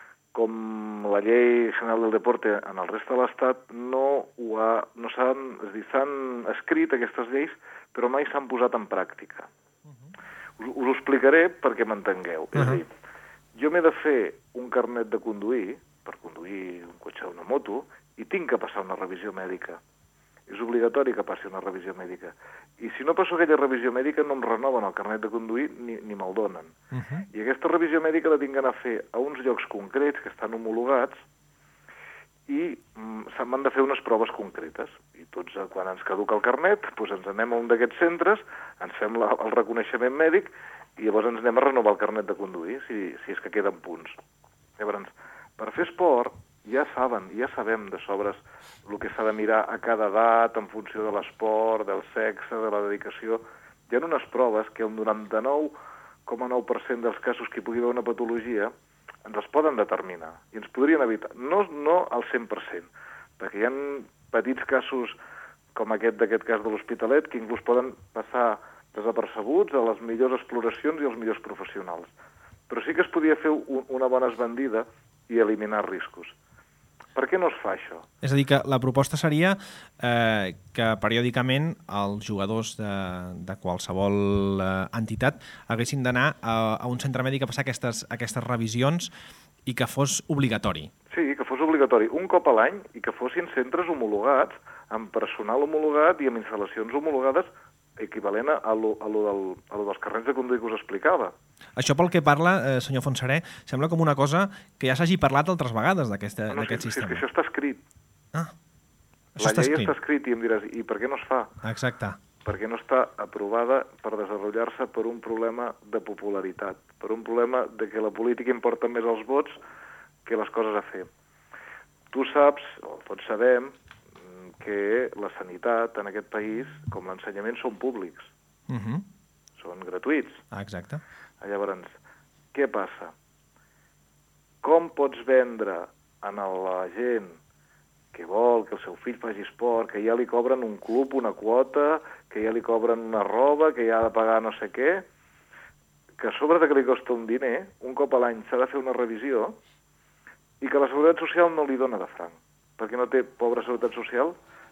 com la llei general del deporte en el reste de l'Estat, no, ho ha, no s'han, és a dir, s'han escrit aquestes lleis, però mai s'han posat en pràctica. Uh-huh. Us, us ho explicaré perquè m'entengueu. Uh-huh. És a dir, jo m'he de fer un carnet de conduir, per conduir un cotxe o una moto, i tinc que passar una revisió mèdica. És obligatori que passi una revisió mèdica. I si no passo aquella revisió mèdica no em renoven el carnet de conduir ni, ni me'l donen. Uh-huh. I aquesta revisió mèdica la tinc d'anar a fer a uns llocs concrets que estan homologats i mm, m'han de fer unes proves concretes. I tots, quan ens caduca el carnet, doncs ens anem a un d'aquests centres, ens fem la, el reconeixement mèdic i llavors ens anem a renovar el carnet de conduir, si, si és que queden punts. Llavors, per fer esport, ja saben, ja sabem de sobres el que s'ha de mirar a cada edat en funció de l'esport, del sexe, de la dedicació. Hi ha unes proves que el noranta-nou coma nou per cent dels casos que hi pugui haver una patologia ens els poden determinar i ens podrien evitar. No, no al cent per cent, perquè hi ha petits casos com aquest d'aquest cas de l'Hospitalet que inclús poden passar desapercebuts a les millors exploracions i als millors professionals. Però sí que es podia fer un, una bona esbandida i eliminar riscos. Per què no es fa això? És a dir, que la proposta seria eh, que periòdicament els jugadors de, de qualsevol eh, entitat haguessin d'anar a, a un centre mèdic a passar aquestes, aquestes revisions i que fos obligatori. Sí, que fos obligatori un cop a l'any i que fossin centres homologats, amb personal homologat i amb instal·lacions homologades equivalent a lo, a, lo del, a lo dels carnets de conduir que us explicava. Això pel que parla, eh, senyor Fontserè, sembla com una cosa que ja s'hagi parlat altres vegades d'aquest no, no, sí, sistema. Sí, és que això està escrit. Ah, això La està llei escrit. està escrit i em diràs, i per què no es fa? Exacte. Perquè no està aprovada per desenvolupar-se per un problema de popularitat, per un problema de que la política importa més els vots que les coses a fer. Tu saps, o tots sabem, que la sanitat en aquest país, com l'ensenyament, són públics. Uh-huh. Són gratuïts. Ah, exacte. Llavors, què passa? Com pots vendre a la gent que vol que el seu fill faci esport, que ja li cobren un club, una quota, que ja li cobren una roba, que ja ha de pagar no sé què, que a sobre de que li costa un diner, un cop a l'any s'ha de fer una revisió, i que la Seguretat Social no li dona de franc, perquè no té, pobra Seguretat Social,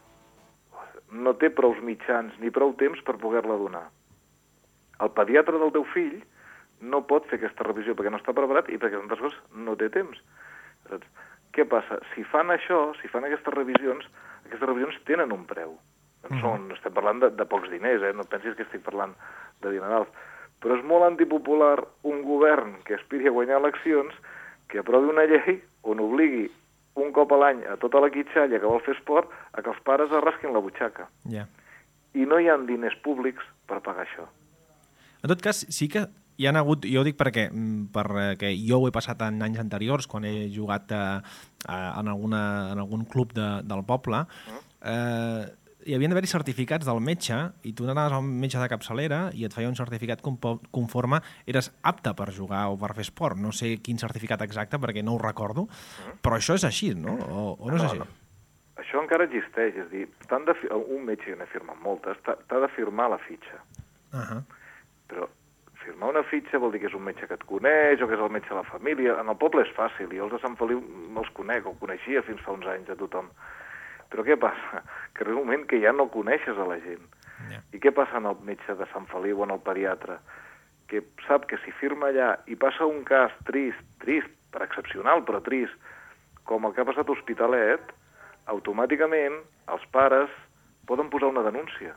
no té prou mitjans ni prou temps per poder-la donar. El pediatre del teu fill no pot fer aquesta revisió perquè no està preparat i perquè, entre coses, no té temps. Saps? Què passa? Si fan això, si fan aquestes revisions, aquestes revisions tenen un preu. No són, no estem parlant de, de pocs diners, eh? No pensis que estic parlant de dinerals. Però és molt antipopular un govern que aspiri a guanyar eleccions que aprovi una llei on obligui un cop a l'any a tota la quitxalla que vol fer esport a que els pares es rasquin la butxaca. Yeah. i no hi ha diners públics per pagar això. En tot cas, sí que hi ha hagut, jo ho dic perquè, perquè jo ho he passat en anys anteriors, quan he jugat eh, en, alguna, en algun club de, del poble, eh, hi havia d'haver-hi certificats del metge i tu anaves al metge de capçalera i et feia un certificat conforme eres apte per jugar o per fer esport. No sé quin certificat exacte perquè no ho recordo, però això és així, no? O, o no és així? No, no. Això encara existeix, és a dir, de, un metge, que n'he firmat moltes, t'ha de firmar la fitxa. Uh -huh. Però firmar una fitxa vol dir que és un metge que et coneix o que és el metge de la família. En el poble és fàcil, jo els de Sant Feliu me'ls conec, o coneixia fins fa uns anys a tothom. Però què passa? Que arriba un moment que ja no coneixes a la gent. Yeah. I què passa en el metge de Sant Feliu o en el pediatre? Que sap que si firma allà i passa un cas trist, trist, per excepcional, però trist, com el que ha passat a Hospitalet, automàticament els pares poden posar una denúncia.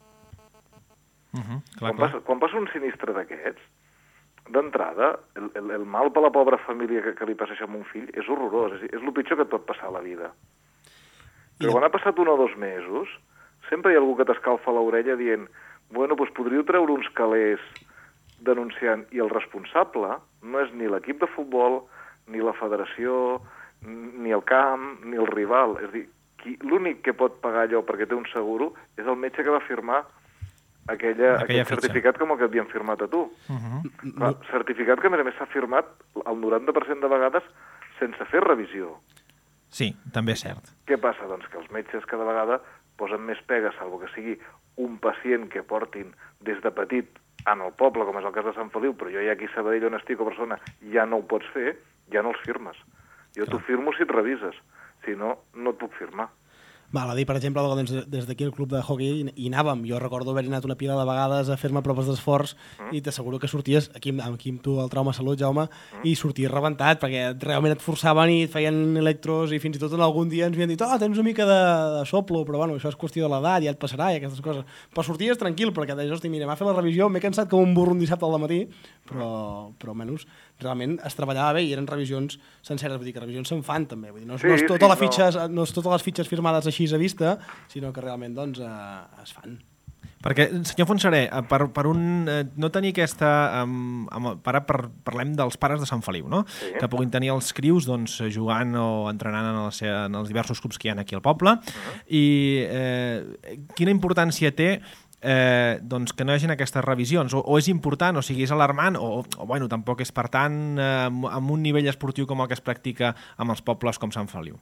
Uh -huh, clar, quan, clar. passa, quan passa un sinistre d'aquests, d'entrada, el, el, el mal per la pobra família que, que li passa això a un fill és horrorós, és, és el pitjor que et pot passar a la vida. Però quan ha passat un o dos mesos, sempre hi ha algú que t'escalfa l'orella dient bueno, doncs podríeu treure uns calés denunciant, i el responsable no és ni l'equip de futbol, ni la federació, ni el camp, ni el rival. És a dir, l'únic que pot pagar allò perquè té un seguro és el metge que va firmar aquella, aquell certificat com el que havien firmat a tu. Uh -huh. Clar, certificat que, a més a més, s'ha firmat el noranta per cent de vegades sense fer revisió. Sí, també és cert. Què passa? Doncs que els metges cada vegada posen més pegues, salvo que sigui un pacient que portin des de petit en el poble, com és el cas de Sant Feliu, però jo ja aquí a Sabadell on estic o Barcelona ja no ho pots fer, ja no els firmes. Jo t'ho firmo si et revises, si no, no et puc firmar. Val a dir, per exemple, doncs, des d'aquí al club de hockey hi anàvem. Jo recordo haver anat una pila de vegades a fer-me proves d'esforç mm. i t'asseguro que sorties, aquí, aquí amb tu el trauma salut, Jaume, mm. i sorties rebentat, perquè realment et forçaven i et feien electros i fins i tot en algun dia ens havien dit oh, tens una mica de, de soplo, però bueno, això és qüestió de l'edat, ja et passarà i aquestes coses. Però sorties tranquil, perquè deies, hosti, mira, m'ha fet la revisió, m'he cansat com un burro un dissabte al matí, però, però almenys realment es treballava bé i eren revisions senceres, vull dir que revisions se'n fan també, vull dir, no, és, sí, no, és tota sí, la fitxa, no. no és totes les fitxes firmades així a vista, sinó que realment doncs, eh, es fan. Perquè, senyor Fontserè, per, per un, eh, no tenir aquesta... Um, amb, per, per, parlem dels pares de Sant Feliu, no? Sí. Que puguin tenir els crius doncs, jugant o entrenant en, el, en els diversos clubs que hi ha aquí al poble. Uh-huh. I eh, quina importància té eh, doncs que no hi hagin aquestes revisions? O, o és important, o sigui, és alarmant, o, o bueno, tampoc és per tant eh, amb un nivell esportiu com el que es practica amb els pobles com Sant Feliu?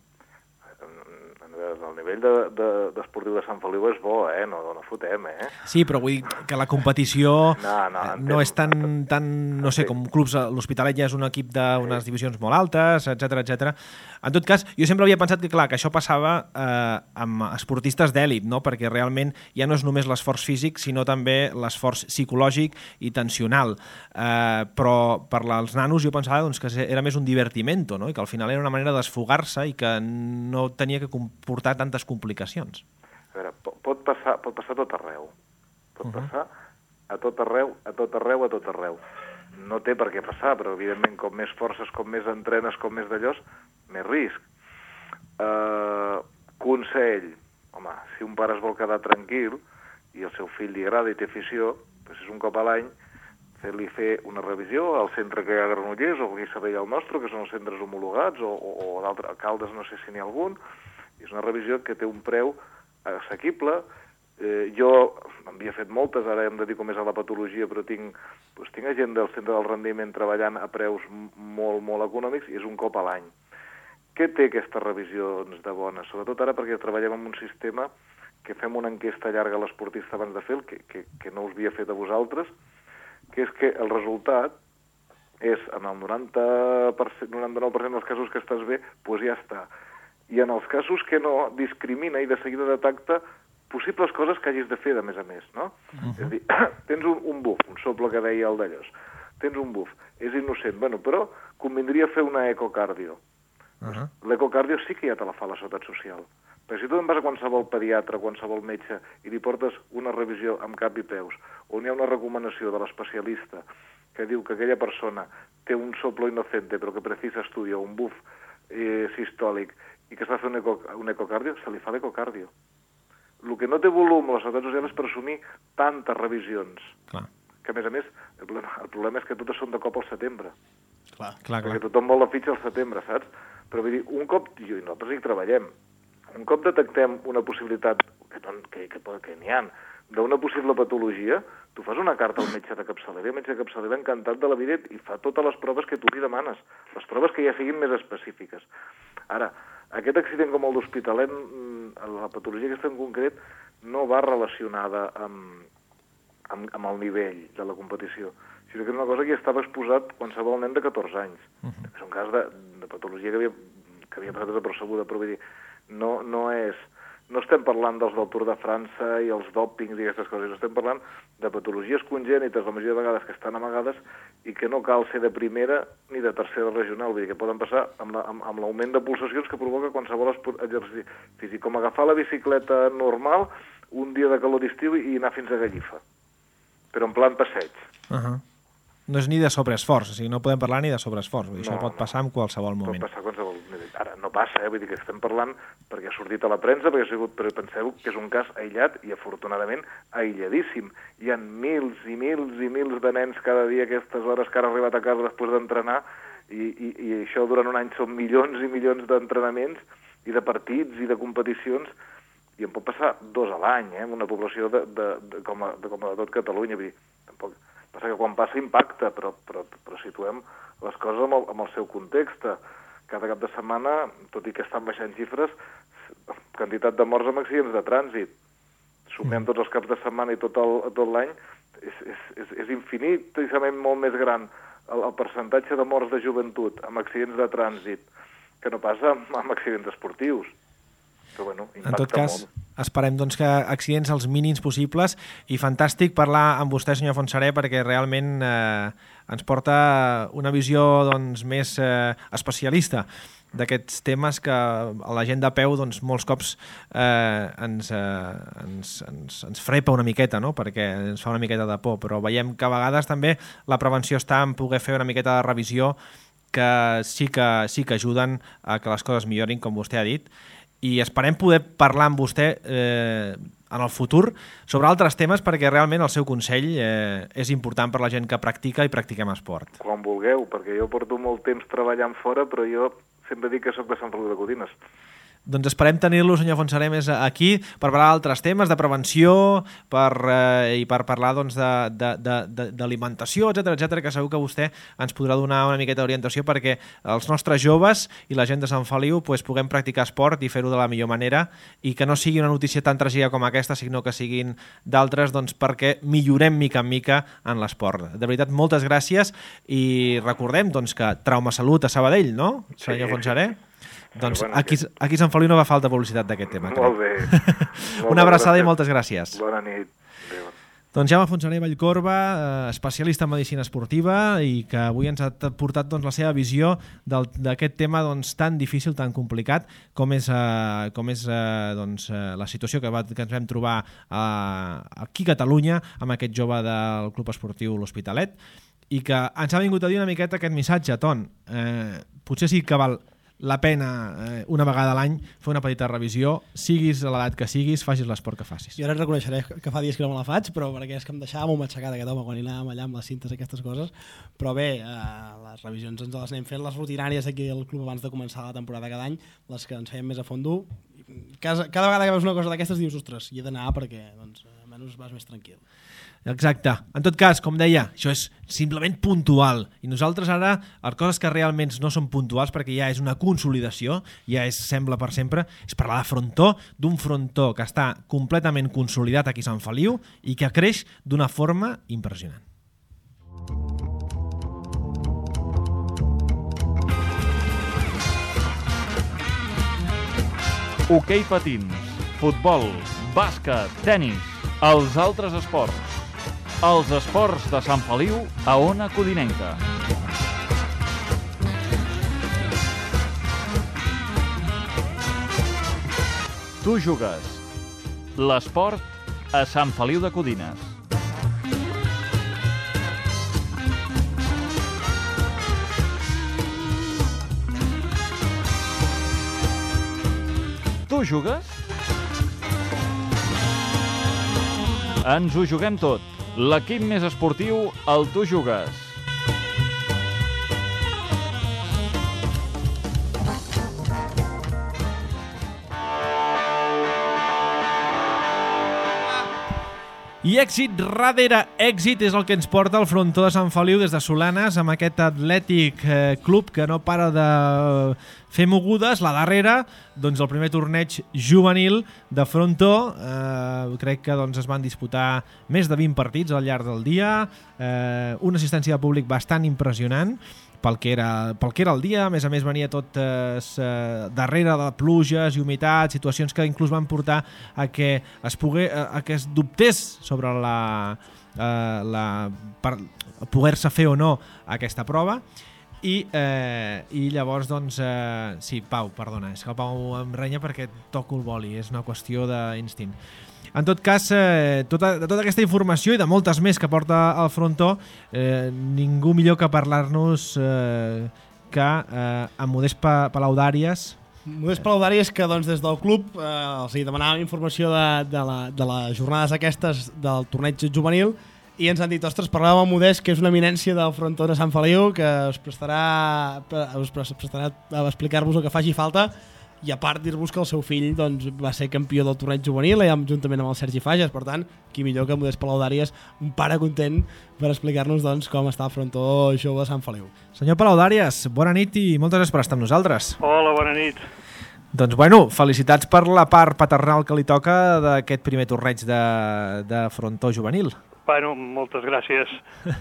El nivell d'esportiu de, de, de Sant Feliu és bo, eh? No, no fotem, eh? Sí, però vull dir que la competició no, no, no és tan, tan, no sé, com clubs... L'Hospitalet ja és un equip d'unes sí. divisions molt altes, etcètera, etcètera. En tot cas, jo sempre havia pensat que, clar, que això passava eh, amb esportistes d'èlit, no? Perquè realment ja no és només l'esforç físic, sinó també l'esforç psicològic i tensional. Eh, però per als nanos jo pensava doncs, que era més un divertimento, no? I que al final era una manera d'esfogar-se i que no tenia que comportar tantes complicacions. A veure, pot passar, pot passar a tot arreu. Pot uh -huh. passar a tot arreu, a tot arreu, a tot arreu. No té per què passar, però evidentment com més forces, com més entrenes, com més d'allò, més risc. Uh, consell. Home, si un pare es vol quedar tranquil i el seu fill li agrada i té afició, doncs és un cop a l'any fer-li fer una revisió al centre que hi ha a Granollers o aquí a Sabadell el nostre, que són els centres homologats, o, o, o d'altres, a Caldes no sé si n'hi ha algun. És una revisió que té un preu assequible. Eh, jo n'havia fet moltes, ara em dedico més a la patologia, però tinc, doncs, tinc gent del centre del rendiment treballant a preus molt, molt econòmics i és un cop a l'any. Què té aquesta revisió doncs, de bona? Sobretot ara perquè treballem en un sistema que fem una enquesta llarga a l'esportista abans de fer, que, que, que no us havia fet a vosaltres, que és que el resultat és, en el noranta per cent, noranta-nou per cent dels casos que estàs bé, doncs ja està. I en els casos que no, discrimina i de seguida detecta possibles coses que hagis de fer de més a més, no? Uh-huh. És a dir, tens un, un buf, un sople que deia el d'allòs, tens un buf, és innocent, bueno, però convindria fer una ecocardio. Uh-huh. L'ecocardio sí que ja te la fa la Seguretat Social. Perquè si tu te'n vas a qualsevol pediatre, qualsevol metge, i li portes una revisió amb cap i peus, on hi ha una recomanació de l'especialista que diu que aquella persona té un soplo inocente però que precisa estudi o un buf eh, sistòlic i que es va fer un, eco, un ecocardio, se li fa l'ecocardio. el que no té volum a la Seguretat Social és per assumir tantes revisions. Clar. Que, a més a més, el problema, el problema és que totes són de cop al setembre. Clar, clar, Perquè clar. tothom vol la fitxa al setembre, saps? Però vull dir, un cop, jo i nosaltres hi treballem, un cop detectem una possibilitat, que, no, que, que, que n'hi ha, d'una possible patologia, tu fas una carta al metge de capçalera, i el metge de capçalera encantat de la vida i fa totes les proves que tu li demanes, les proves que ja siguin més específiques. Ara, aquest accident com el d'Hospitalet, la patologia aquesta en concret, no va relacionada amb, amb, amb el nivell de la competició, sinó que és una cosa que ja estava exposat qualsevol nen de catorze anys. Uh -huh. És un cas de, de patologia que havia, que havia passat desapercebuda, però vull dir, no, no és... No estem parlant dels del Tour de França i els dòpings i aquestes coses, estem parlant de patologies congènites, la majoria de vegades que estan amagades i que no cal ser de primera ni de tercera regional, vull dir que poden passar amb l'augment la, amb, amb de pulsacions que provoca qualsevol exercici físic, com agafar la bicicleta normal un dia de calor d'estiu i anar fins a Gallifa, però en plan passeig. Uh -huh. No és ni de sobreesforç, o sigui, no podem parlar ni de sobreesforç, vull dir, No, això pot no. passar en qualsevol moment. Pot passar qualsevol moment. Ara, no passa, eh? Vull dir que estem parlant perquè ha sortit a la premsa, perquè ha sigut, però penseu que és un cas aïllat i afortunadament aïlladíssim. Hi ha mils i mils i mils de nens cada dia a aquestes hores que han arribat a casa després d'entrenar i, i, i això durant un any són milions i milions d'entrenaments i de partits i de competicions i en pot passar dos a l'any, eh? Amb una població de, de, de, com, a, de, com a de tot Catalunya. Vull dir, tampoc... Passa que quan passa impacta, però, però, però situem les coses amb el, amb el seu context. Cada cap de setmana, tot i que estan baixant xifres, quantitat de morts amb accidents de trànsit. Sumem tots els caps de setmana i tot el, tot l'any, és, és, és, és infinitament molt més gran el, el percentatge de morts de joventut amb accidents de trànsit que no passa amb, amb accidents esportius. Però, bueno, en tot cas, molt. esperem doncs, que accidents els mínims possibles i fantàstic parlar amb vostè, senyor Fontserè, perquè realment eh, ens porta una visió doncs, més eh, especialista d'aquests temes que a la gent de peu doncs, molts cops eh, ens, eh, ens, ens, ens frepa una miqueta, no? Perquè ens fa una miqueta de por, però veiem que a vegades també la prevenció està en poder fer una miqueta de revisió que sí que, sí que ajuden a que les coses millorin, com vostè ha dit, i esperem poder parlar amb vostè eh, en el futur sobre altres temes perquè realment el seu consell eh, és important per la gent que practica i practiquem esport. Quan vulgueu, perquè jo porto molt temps treballant fora, però jo sempre dic que sóc de Sant Feliu de Codines. Doncs esperem tenir-lo, senyor Fontserè, més aquí per parlar d'altres temes, de prevenció per, eh, i per parlar doncs, d'alimentació, etcètera, etcètera, que segur que vostè ens podrà donar una miqueta d'orientació perquè els nostres joves i la gent de Sant Feliu pues, puguem practicar esport i fer-ho de la millor manera i que no sigui una notícia tan tràgica com aquesta, sinó que siguin d'altres doncs, perquè millorem mica en mica en l'esport. De veritat, moltes gràcies i recordem doncs, que Trauma Salut a Sabadell, no, senyor Sí. Fontserè? Doncs bueno, aquí, aquí a Sant Feliu no va falta publicitat d'aquest tema. Molt bé. Molt Una abraçada gràcies. i moltes gràcies. Bona nit. Adéu. Doncs Jaume Fontserè Vallcorba, eh, especialista en medicina esportiva i que avui ens ha portat doncs, la seva visió d'aquest tema doncs, tan difícil, tan complicat com és, eh, com és eh, doncs, eh, la situació que, va, que ens vam trobar eh, aquí a Catalunya amb aquest jove del Club Esportiu L'Hospitalet i que ens ha vingut a dir una miqueta aquest missatge, Ton. Eh, potser sí que val la pena eh, una vegada a l'any fer una petita revisió, siguis a l'edat que siguis, facis l'esport que facis. Jo ara et reconeixeré que fa dies que no me la faig, però perquè és que em deixava molt matxacat aquest home quan hi anàvem allà amb les cintes i aquestes coses, però bé, eh, les revisions ens les anem fent, les rutinàries aquí al club abans de començar la temporada cada any, les que ens fèiem més a fondo, cada, cada vegada que veus una cosa d'aquestes dius, ostres, hi he d'anar perquè doncs, almenys vas més tranquil. Exacte. En tot cas, com deia, això és simplement puntual. I nosaltres ara, les coses que realment no són puntuals, perquè ja és una consolidació, ja és sembla per sempre, és parlar de frontó, d'un frontó que està completament consolidat aquí a Sant Feliu i que creix d'una forma impressionant. Hoquei patins, futbol, bàsquet, tenis, els altres esports. Els esports de Sant Feliu a Ona Codinenca. Tu jugues. L'esport a Sant Feliu de Codines. Tu jugues? Ens ho juguem tot. L'equip més esportiu, el Tu Jugues. I èxit darrere èxit és el que ens porta al frontó de Sant Feliu des de Solanes amb aquest atlètic eh, club que no para de fer mogudes. La darrera, doncs el primer torneig juvenil de frontó. Eh, crec que doncs, es van disputar més de vint partits al llarg del dia, eh, una assistència de públic bastant impressionant pel que era, pel que era el dia. A més a més venia tot eh, darrere de pluges i humitat, situacions que inclús van portar a que es, pogué, a que es dubtés sobre la, eh, la per poder-se fer o no aquesta prova. I, eh, i llavors doncs eh, sí, Pau, perdona, és que el Pau em renya perquè toco el boli, és una qüestió d'instint. En tot cas, eh, tota, de tota aquesta informació i de moltes més que porta al frontó, eh, ningú millor que parlar-nos eh, que eh, amb Modest Palaudàries. Modest Palaudàries, que doncs, des del club eh, els hi demanàvem informació de, de, la, de les jornades aquestes del torneig juvenil i ens han dit, ostres, parlàvem amb Modest, que és una eminència del frontó de Sant Feliu, que us prestarà, us prestarà a explicar-vos el que faci falta. I a part dir-vos que el seu fill doncs, va ser campió del torneig juvenil eh, juntament amb el Sergi Fages, per tant, qui millor que Modest Palaudàries, un pare content per explicar-nos doncs, com està el frontó jove de Sant Feliu. Senyor Palaudàries, bona nit i moltes gràcies per estar amb nosaltres. Hola, bona nit. Doncs bueno, felicitats per la part paternal que li toca d'aquest primer torneig de, de frontó juvenil. Bueno, moltes gràcies.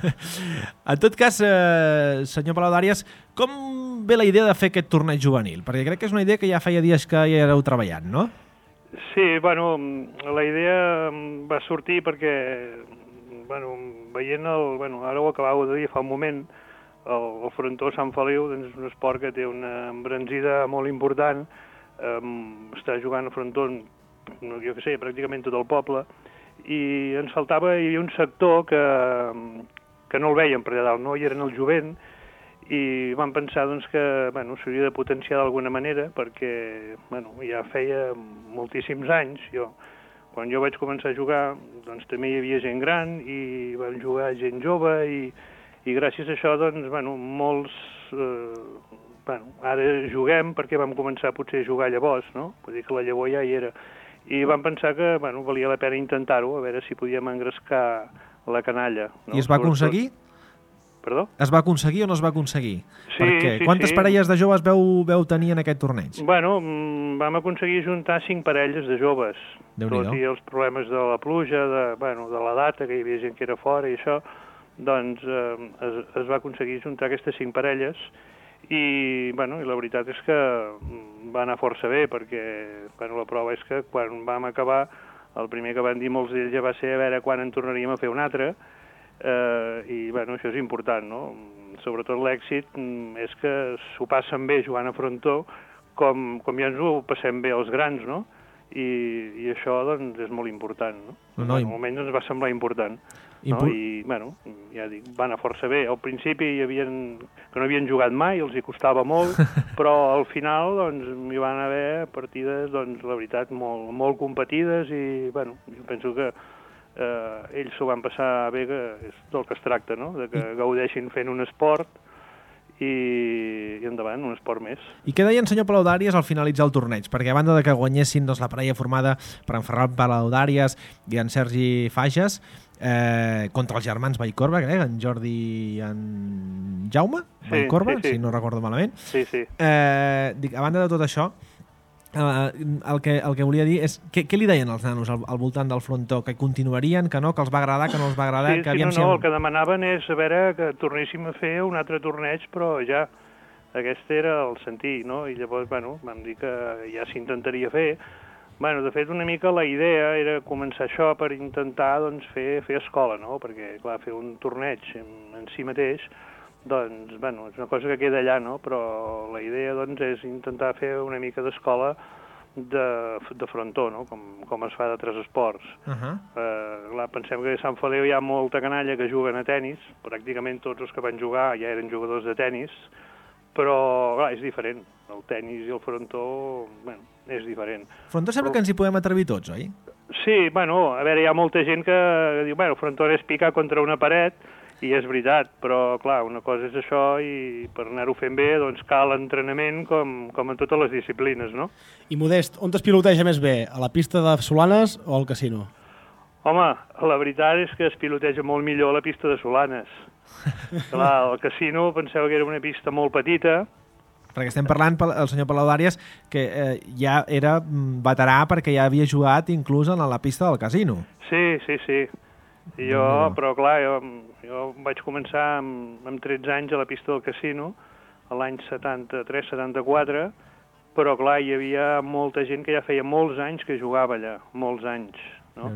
En tot cas, eh, senyor Palaudàries, com ve la idea de fer aquest torneig juvenil? Perquè crec que és una idea que ja feia dies que hi éreu treballant, no? Sí, bueno, la idea va sortir perquè, bueno, veient el... Bueno, ara ho acabava de dir fa un moment, el, el frontó Sant Feliu doncs, és un esport que té una embranzida molt important, eh, està jugant a frontó, jo què sé, pràcticament tot el poble, i ens faltava, hi havia un sector que, que no el veiem per allà dalt, no? I eren el jovent, i vam pensar doncs, que bueno, s'hauria de potenciar d'alguna manera, perquè bueno, ja feia moltíssims anys, jo, quan jo vaig començar a jugar, doncs també hi havia gent gran, i vam jugar gent jove, i, i gràcies a això, doncs, bueno, molts... Eh, bueno, ara juguem perquè vam començar potser a jugar llavors, no? Vull dir que la llavor ja hi era. I vam pensar que bueno, valia la pena intentar-ho, a veure si podíem engrescar la canalla. No? I es va aconseguir? Perdó? Es va aconseguir o no es va aconseguir? Sí, Perquè sí, quantes sí. parelles de joves veu, veu tenir en aquest torneig? Bueno, vam aconseguir juntar cinc parelles de joves. Tot i els problemes de la pluja, de, bueno, de la data, que hi havia gent que era fora i això, doncs eh, es, es va aconseguir juntar aquestes cinc parelles. I, bueno, i la veritat és que va anar força bé, perquè bueno, la prova és que quan vam acabar, el primer que van dir molts d'ells ja va ser a veure quan en tornaríem a fer un altre, eh, i bueno, això és important, no? Sobretot l'èxit és que s'ho passen bé jugant a frontó, com, com ja ens ho passem bé els grans, no? I, i això doncs, és molt important, no? No, no, en un moment ens va semblar important. No? Impor... I, bueno, ja dic, va anar força bé. Al principi hi havien, que no havien jugat mai, els hi costava molt, però al final doncs, hi van haver partides, doncs, la veritat, molt, molt competides i, bueno, jo penso que eh, ells s'ho van passar bé, que és del que es tracta, no? De que gaudeixin fent un esport i, i endavant, un esport més. I què deien, senyor Palaudàries, al finalitzar el torneig? Perquè a banda de que guanyessin doncs, la parella formada per en Ferran Palaudàries i en Sergi Fages, eh, contra els germans Vallcorba, crec, en Jordi i en Jaume sí, Vallcorba, sí, sí. si no recordo malament. Sí, sí. Eh, dic, a banda de tot això, eh, el, que, el que volia dir és què, què li deien els nanos al, al voltant del frontó? Que continuarien, que no, que els va agradar, que no els va agradar? Sí, que sí, aviam no, si no, hem... el que demanaven és a veure que tornéssim a fer un altre torneig, però ja, aquest era el sentir, no? I llavors, bueno, vam dir que ja s'intentaria fer. Bueno, de fet, una mica la idea era començar això per intentar doncs, fer, fer escola, no? Perquè, clar, fer un torneig en, en si mateix, doncs, bueno, és una cosa que queda allà, no? Però la idea, doncs, és intentar fer una mica d'escola de, de frontó, no? Com, com es fa d'altres esports. Uh -huh. eh, clar, pensem que a Sant Feliu hi ha molta canalla que juguen a tennis, pràcticament tots els que van jugar ja eren jugadors de tennis, però, clar, és diferent. El tennis i el frontó, bueno, és diferent. Frontó sembla però... que ens hi podem atrevir tots, oi? Sí, bueno, a veure, hi ha molta gent que diu, bueno, Frontó és picar contra una paret, i és veritat, però, clar, una cosa és això i per anar-ho fent bé, doncs cal entrenament com, com en totes les disciplines, no? I Modest, on es piloteja més bé? A la pista de Solanes o al casino? Home, la veritat és que es piloteja molt millor a la pista de Solanes. Clar, el casino penseu que era una pista molt petita. Perquè estem parlant, el senyor Palaudàries, que eh, ja era veterà perquè ja havia jugat inclús en la pista del casino. Sí, sí, sí. I jo, no. Però clar, jo, jo vaig començar amb, amb tretze anys a la pista del casino, l'any setanta-tres setanta-quatre, però clar, hi havia molta gent que ja feia molts anys que jugava allà, molts anys, no?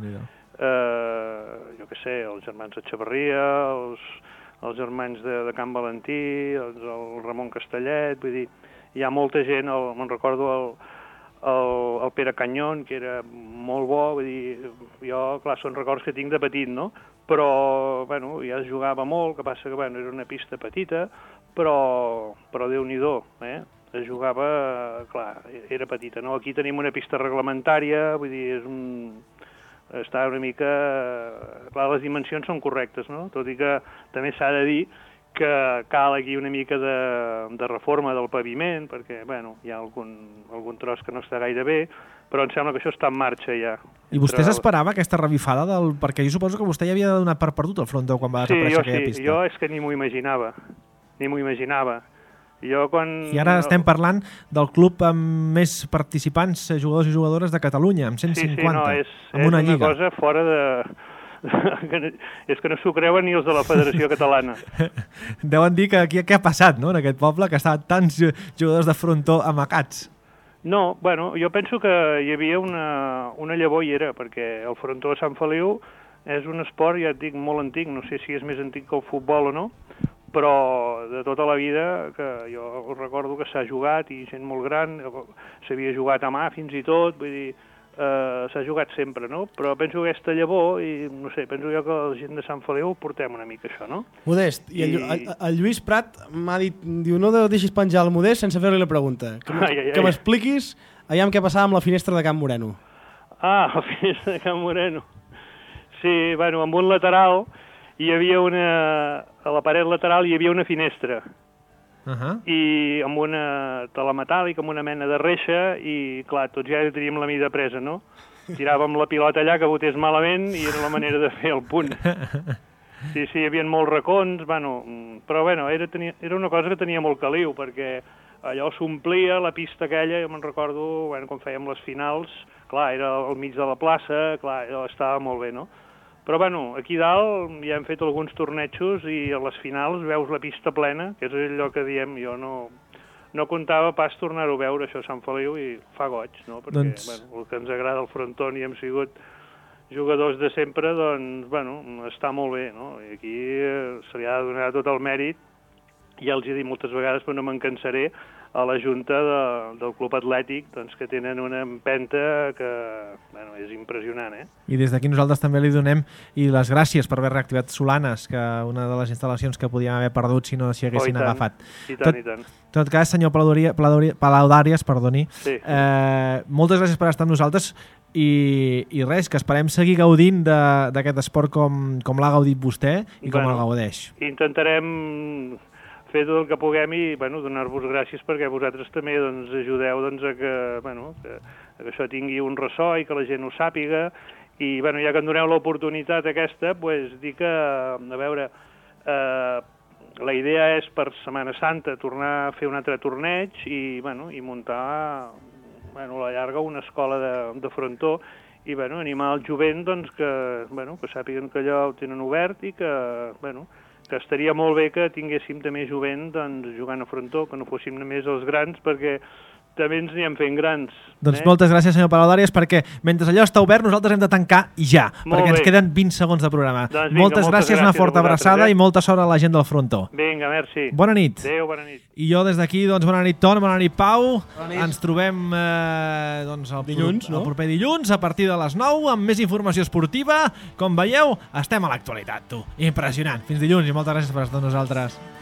Eh, jo què sé, els germans Echeverria, els, els germans de, de Can Valentí, els, el Ramon Castellet, vull dir, hi ha molta gent, el, me'n recordo el, el, el Pere Canyón, que era molt bo, vull dir, jo, clar, són records que tinc de petit, no? Però, bueno, ja es jugava molt, que passa que, bueno, era una pista petita, però, però Déu-n'hi-do, eh? Es jugava, clar, era petita, no? Aquí tenim una pista reglamentària, vull dir, és un... està una mica... Clar, les dimensions són correctes, no? Tot i que també s'ha de dir que cal aquí una mica de, de reforma del paviment, perquè, bueno, hi ha algun, algun tros que no està gaire bé, però em sembla que això està en marxa ja. I vostè s'esperava aquesta revifada? Del... Perquè jo suposo que vostè ja havia donat per perdut el Frontó quan va sí, desaparèixer aquella sí. pista. Sí, jo és que ni m'ho imaginava, ni m'ho imaginava. Jo quan... I ara estem parlant del club amb més participants, jugadors i jugadores de Catalunya, amb cent cinquanta, sí, sí, no, és, amb una és lliga. És una cosa fora de... és que no s'ho creuen ni els de la Federació Catalana. Deuen dir que aquí què ha passat, no?, en aquest poble, que estaven tants jugadors de Frontó amacats. No, bueno, jo penso que hi havia una, una llavor hi era, perquè el Frontó de Sant Feliu és un esport, ja et dic, molt antic, no sé si és més antic que el futbol o no, però de tota la vida, que jo recordo que s'ha jugat, i gent molt gran, s'havia jugat a mà fins i tot, vull dir, eh, s'ha jugat sempre, no? Però penso que aquesta llavor, i no sé, penso jo que la gent de Sant Feliu portem una mica això, no? Modest, i, I... El, el Lluís Prat m'ha dit, diu, no deixis penjar el Modest sense fer-li la pregunta, que m'expliquis allà què passava amb la finestra de Can Moreno. Ah, la finestra de Can Moreno. Sí, bueno, amb un lateral hi havia una... a la paret lateral hi havia una finestra. Uh-huh. I amb una tela metàl·lica, amb una mena de reixa, i clar, tots ja teníem la mida presa, no? Tiràvem la pilota allà que botés malament i era la manera de fer el punt. Sí, sí, hi havia molts racons, bueno, però bueno, era, tenia, era una cosa que tenia molt caliu, perquè allò s'omplia, la pista aquella, jo me'n recordo, bueno, quan fèiem les finals, clar, era al mig de la plaça, clar, allò estava molt bé, no? Però, bueno, aquí dalt ja hem fet alguns tornejos i a les finals veus la pista plena, que és allò que diem, jo no, no comptava pas tornar-ho a veure, això a Sant Feliu, i fa goig, no? Perquè, doncs... bueno, el que ens agrada el Frontó i hem sigut jugadors de sempre, doncs, bueno, està molt bé, no? I aquí eh, se li ha de donar tot el mèrit, ja els he dit moltes vegades, però no me'n cansaré, a la junta de, del Club Atlètic, doncs, que tenen una empenta que, bueno, és impressionant, eh? I des d'aquí nosaltres també li donem i les gràcies per haver reactivat Solanes, que una de les instal·lacions que podíem haver perdut si no s'hi haguessin oh, i tant, agafat. I tant, tot, i tant. En tot cas, senyor Palaudàries, perdoni, sí. eh, moltes gràcies per estar amb nosaltres i, i res, que esperem seguir gaudint d'aquest esport com, com l'ha gaudit vostè i com bueno, el gaudeix. Intentarem fer tot el que puguem i, bueno, donar-vos gràcies perquè vosaltres també, doncs, ajudeu, doncs, a que, bueno, que, que això tingui un ressò i que la gent ho sàpiga i, bueno, ja que em doneu l'oportunitat aquesta, pues, dir que, a veure, eh, la idea és per Setmana Santa tornar a fer un altre torneig i, bueno, i muntar, bueno, a la llarga una escola de, de Frontó i, bueno, animar el jovent, doncs, que, bueno, que sàpiguen que allò ho tenen obert i que, bueno, que estaria molt bé que tinguéssim també jovent, doncs, jugant a Frontó, que no fóssim només els grans, perquè també ens anirem fent grans. Doncs eh? moltes gràcies, senyor Palaudàries, perquè mentre allò està obert nosaltres hem de tancar ja, molt perquè bé. Ens queden vint segons de programa. Doncs vinga, moltes, moltes gràcies, gràcies, una forta abraçada eh? I molta sort a la gent del Frontó. Vinga, merci. Bona nit. Adéu, bona nit. I jo des d'aquí, doncs, bona nit, Ton, bona nit, Pau. Bona nit. Ens trobem eh, doncs, el, dilluns, el no? proper dilluns a partir de les nou amb més informació esportiva. Com veieu, estem a l'actualitat, tu. Impressionant. Fins dilluns i moltes gràcies per estar amb nosaltres.